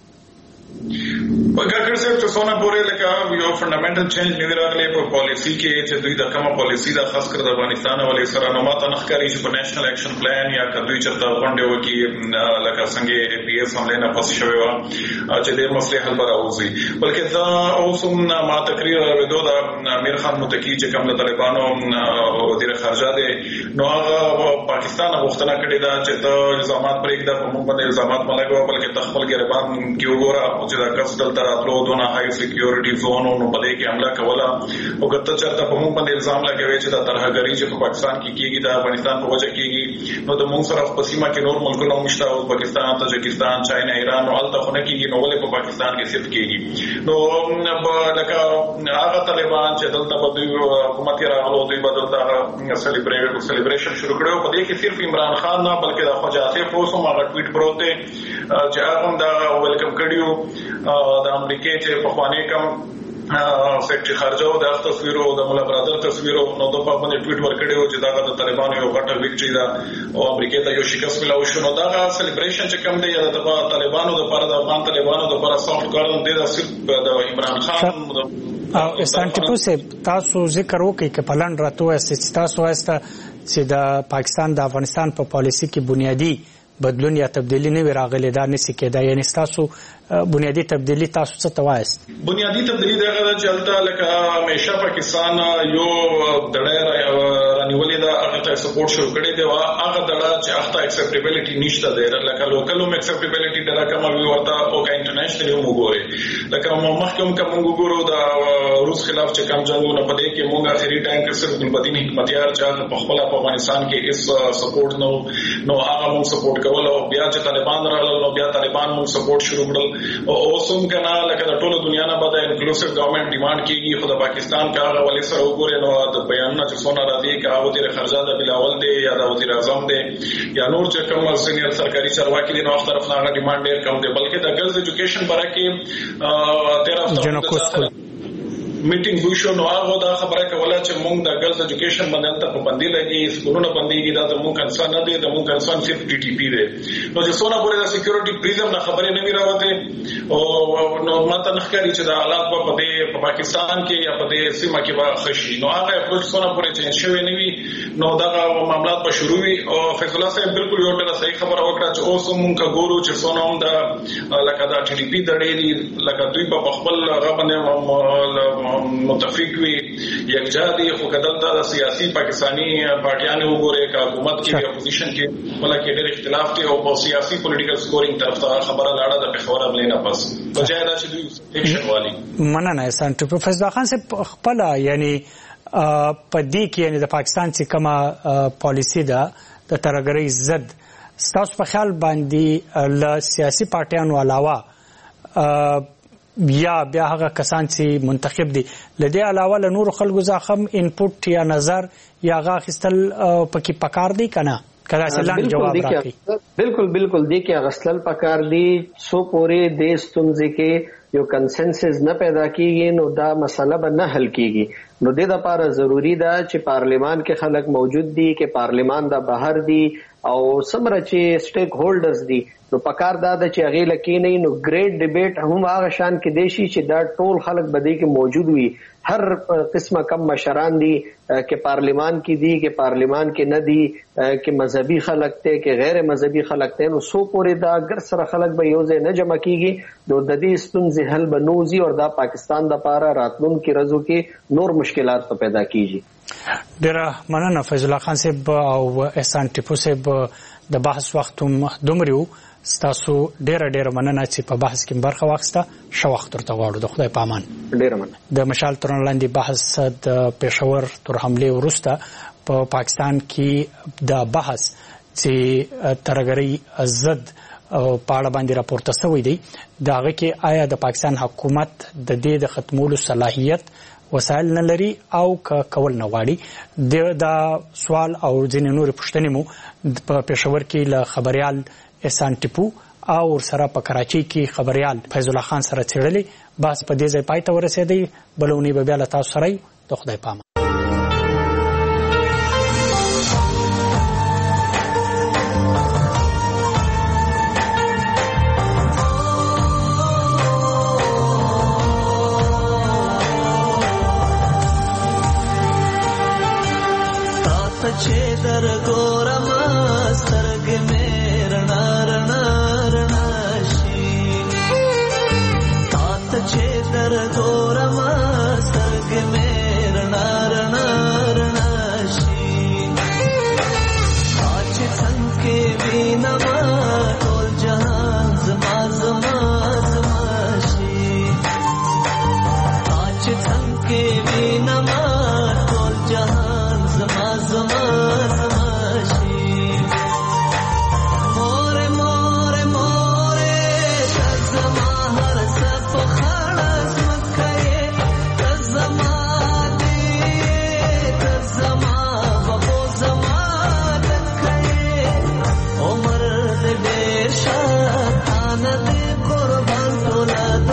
کاکړ صاحب چې څونه پورې لکه یو فندامنټل چینج نه راغلی په پالیسی کې چې دوی د کومه پالیسی د خاص کر د افغانستان ولې سره نو ماته نخکاری چې په نېشنل اکشن پلان یا کدوې چرته غونډه وکي لکه څنګه پی ایس حمله نه پس شوی و چې د مسلې حل راوځي بلکې دا اوسم ما تقریر ورودو د امیر خان متکی چې کوم د طالبانو وزیر خارجه دی نو هغه پاکستان غوښتنه کړې ده چې د الزامات پرېږده په موږ باندې الزامات ملګرو بلکې د خپل ګربان کې وګوره چې دا کس دلته راتلو دونه هاي سکیورټي زون نو په دې کې حمله کوله او کته چرته په موږ باندې الزام لګوي چې دا ترهګری چې په پاکستان کې کیږي د افغانستان په وجه کیږي نو د موږ سره په سیمه کې نور ملکونو مشته او پاکستان تاجکستان چاینا ایران او الته خونه کیږي نو ولې په پاکستان کې صرف کیږي نو لکه هغه طالبان چې دلته په دوی حکومت راغلو دوی بدلته سلیبریشن سلیبریشن شروع کړو په دې کې صرف عمران خان نه بلکې د خواجه آصف اوسم هغه ټویټ پروت دی چې هغه دا ویلکم کړیو د امریکای چې په خوانې کم سیکټری خارجه او د تصویرو د مولا برادر تصویرو نو د په باندې ټویټ ورکړیو چې دا د طالبانو یو غټه ویکټری ده او امریکای ته یو شکست ملو شو نو دا سلیبریشن چې کوم دی د طالبانو د لپاره د افغان طالبانو د لپاره سافټ کارن دی د صرف د عمران خان او استانټیپو سے تاسو ذکر وکړئ چې پلان راتو است تاسو است چې د پاکستان د افغانستان په پالیسی کې بنیادی بدلون یا تبدیلی نه راغلی دا نسی کېدا یعنی تاسو بنیادی تبدیلی تاسو څه توایست بنیادی تبدیلی دغه چلته لکه همیشه پاکستان یو دړه رانیولې دا هغه ته سپورټ شروع کړی دی هغه دړه چې هغه اکسپټیبিলিټی نشته دی لکه لوکلوم اکسپټیبিলিټی دا کومه وی ورته او کا انټرنیشنل یو وګوري لکه مخکوم کوم وګورو دا روس خلاف چې کم جنگونه پدې کې موږ اخري ټایم کې صرف ګلبدین حکمتیار چې په خپل په افغانستان کې اس سپورټ نو نو هغه موږ سپورټ کول او بیا چې طالبان راغلل نو بیا طالبان موږ سپورټ شروع کړل او اوسم کنه لکه د ټولو دنیا نه بده انکلوسیو ګورنمنت ډیماند کیږي خو د پاکستان کا هغه ولې سره وګورئ نو د بیان نه چې څونه را دي کا وزیر خارجه د بلاول دی یا د وزیر اعظم دی یا نور چې کوم سینیئر سرکاري چارواکي دي نو خپل طرف نه هغه ډیماند ډیر کم دی بلکې د ګرلز ایجوکیشن برکه تیرا میټینګ وشو نو هغه دا خبره کوله چې موږ د ګرلز ایجوکیشن باندې ته پابندي لګي سکولونه باندې دا د موږ کنسرن نه دي د موږ کنسرن صرف ډي ټي پی دی نو چې څونه پورې د سکیورټي پریزم نه خبرې نه وی راوته او نو ماته نخکاری چې د حالات په پدې په پاکستان کې یا په دې سیمه کې به خشي نو هغه اپروچ څونه پورې چینج شوی نه وي نو دا معاملات په شروع وي او فیصل الله صاحب بالکل یو ډېر صحیح خبره وکړه چې اوس موږ ګورو چې څونه هم د لکه دا ټي ټي پی دړې لکه دوی په خپل غبنه متفق وي یکجا دي خو کدلته د سیاسي پاکستانی پارټیانو وګوره کا حکومت کې اپوزیشن کې بلکې ډېر اختلاف دی او په سیاسي پولیټیکل سکورینګ طرف ته خبره لاړه د پخوره بلې نه پس بجای دا چې دوی اکشن والی مننه احسان ټو پروفیسور خان صاحب خپل یعنی په دې کې یعنی د پاکستان چې کومه پالیسی ده د ترګرۍ ضد ستاسو په خیال باندې ل سیاسي پارټیانو علاوه یا بیا هغه کسان چې منتخب دي لدې علاوه له نور خلکو ځخم انپوټ یا نظر یا غاخستل پکې پکار دي کنه کله سلام جواب راکړي بالکل بالکل دي کې غسل پکار دي سو پورې دیش تونځي کې یو کنسنسس نه پیدا کیږي نو دا مسله به نه حل کیږي نو د دې لپاره ضروری ده چې پارلیمان کې خلک موجود دي کې پارلیمان د بهر دي او سمره چې سټیک هولډرز دي نو پکار دا د چې هغه لکې نه نو ګریټ ډیبیټ هم هغه شان کې دیشي چې دا ټول خلک بده کې موجود وي هر قسمه کم مشران دي کې پارلیمان کې دي کې پارلیمان کې نه دي کې مذهبي خلک ته کې غیر مذهبي خلک ته نو سو پورې دا اگر سره خلک به یوځای نه جمع کیږي نو د دې ستونزې حل بنوزي او دا پاکستان د لپاره راتلونکي ورځو کې نور مشکلات پیدا کیږي ډیر مننه فیض الله خان صاحب او احسان ټیپو صاحب د بحث وخت دومره ستاسو ډیر ډیر مننه چې په بحث کې برخه واخیسته شو وخت ورته غواړو د خدای په امان ډیر مننه د مشال تر لاندې بحث د پېښور تر حمله وروسته په پا پاکستان کې د بحث چې ترګری ضد او پاړه باندې راپورته شوی دی داغه کې آیا د پاکستان حکومت د دې د ختمولو صلاحیت وسایل نه لري او کول نه غواړي دا سوال او ځینې نور پوښتنې مو په پېښور کې له خبريال احسان ټیپو او سره په کراچي کې خبريال فیض الله خان سره چیرلې بس په دې ځای پای ته ورسېدی بلونی به بیا له تاسو سره د خدای پامه छेदर गोरम स्तर्ग में रणा रणा रणाशी तात छेदर गोरम स्तर्ग में रणा रणा रणाशी आज संके वीनमा टोल जहां जमा जमा जमाशी आज संके वीनमा टोल जहां जमा जमा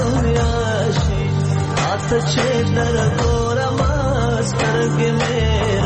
छेदर गोरम स्तर्ग में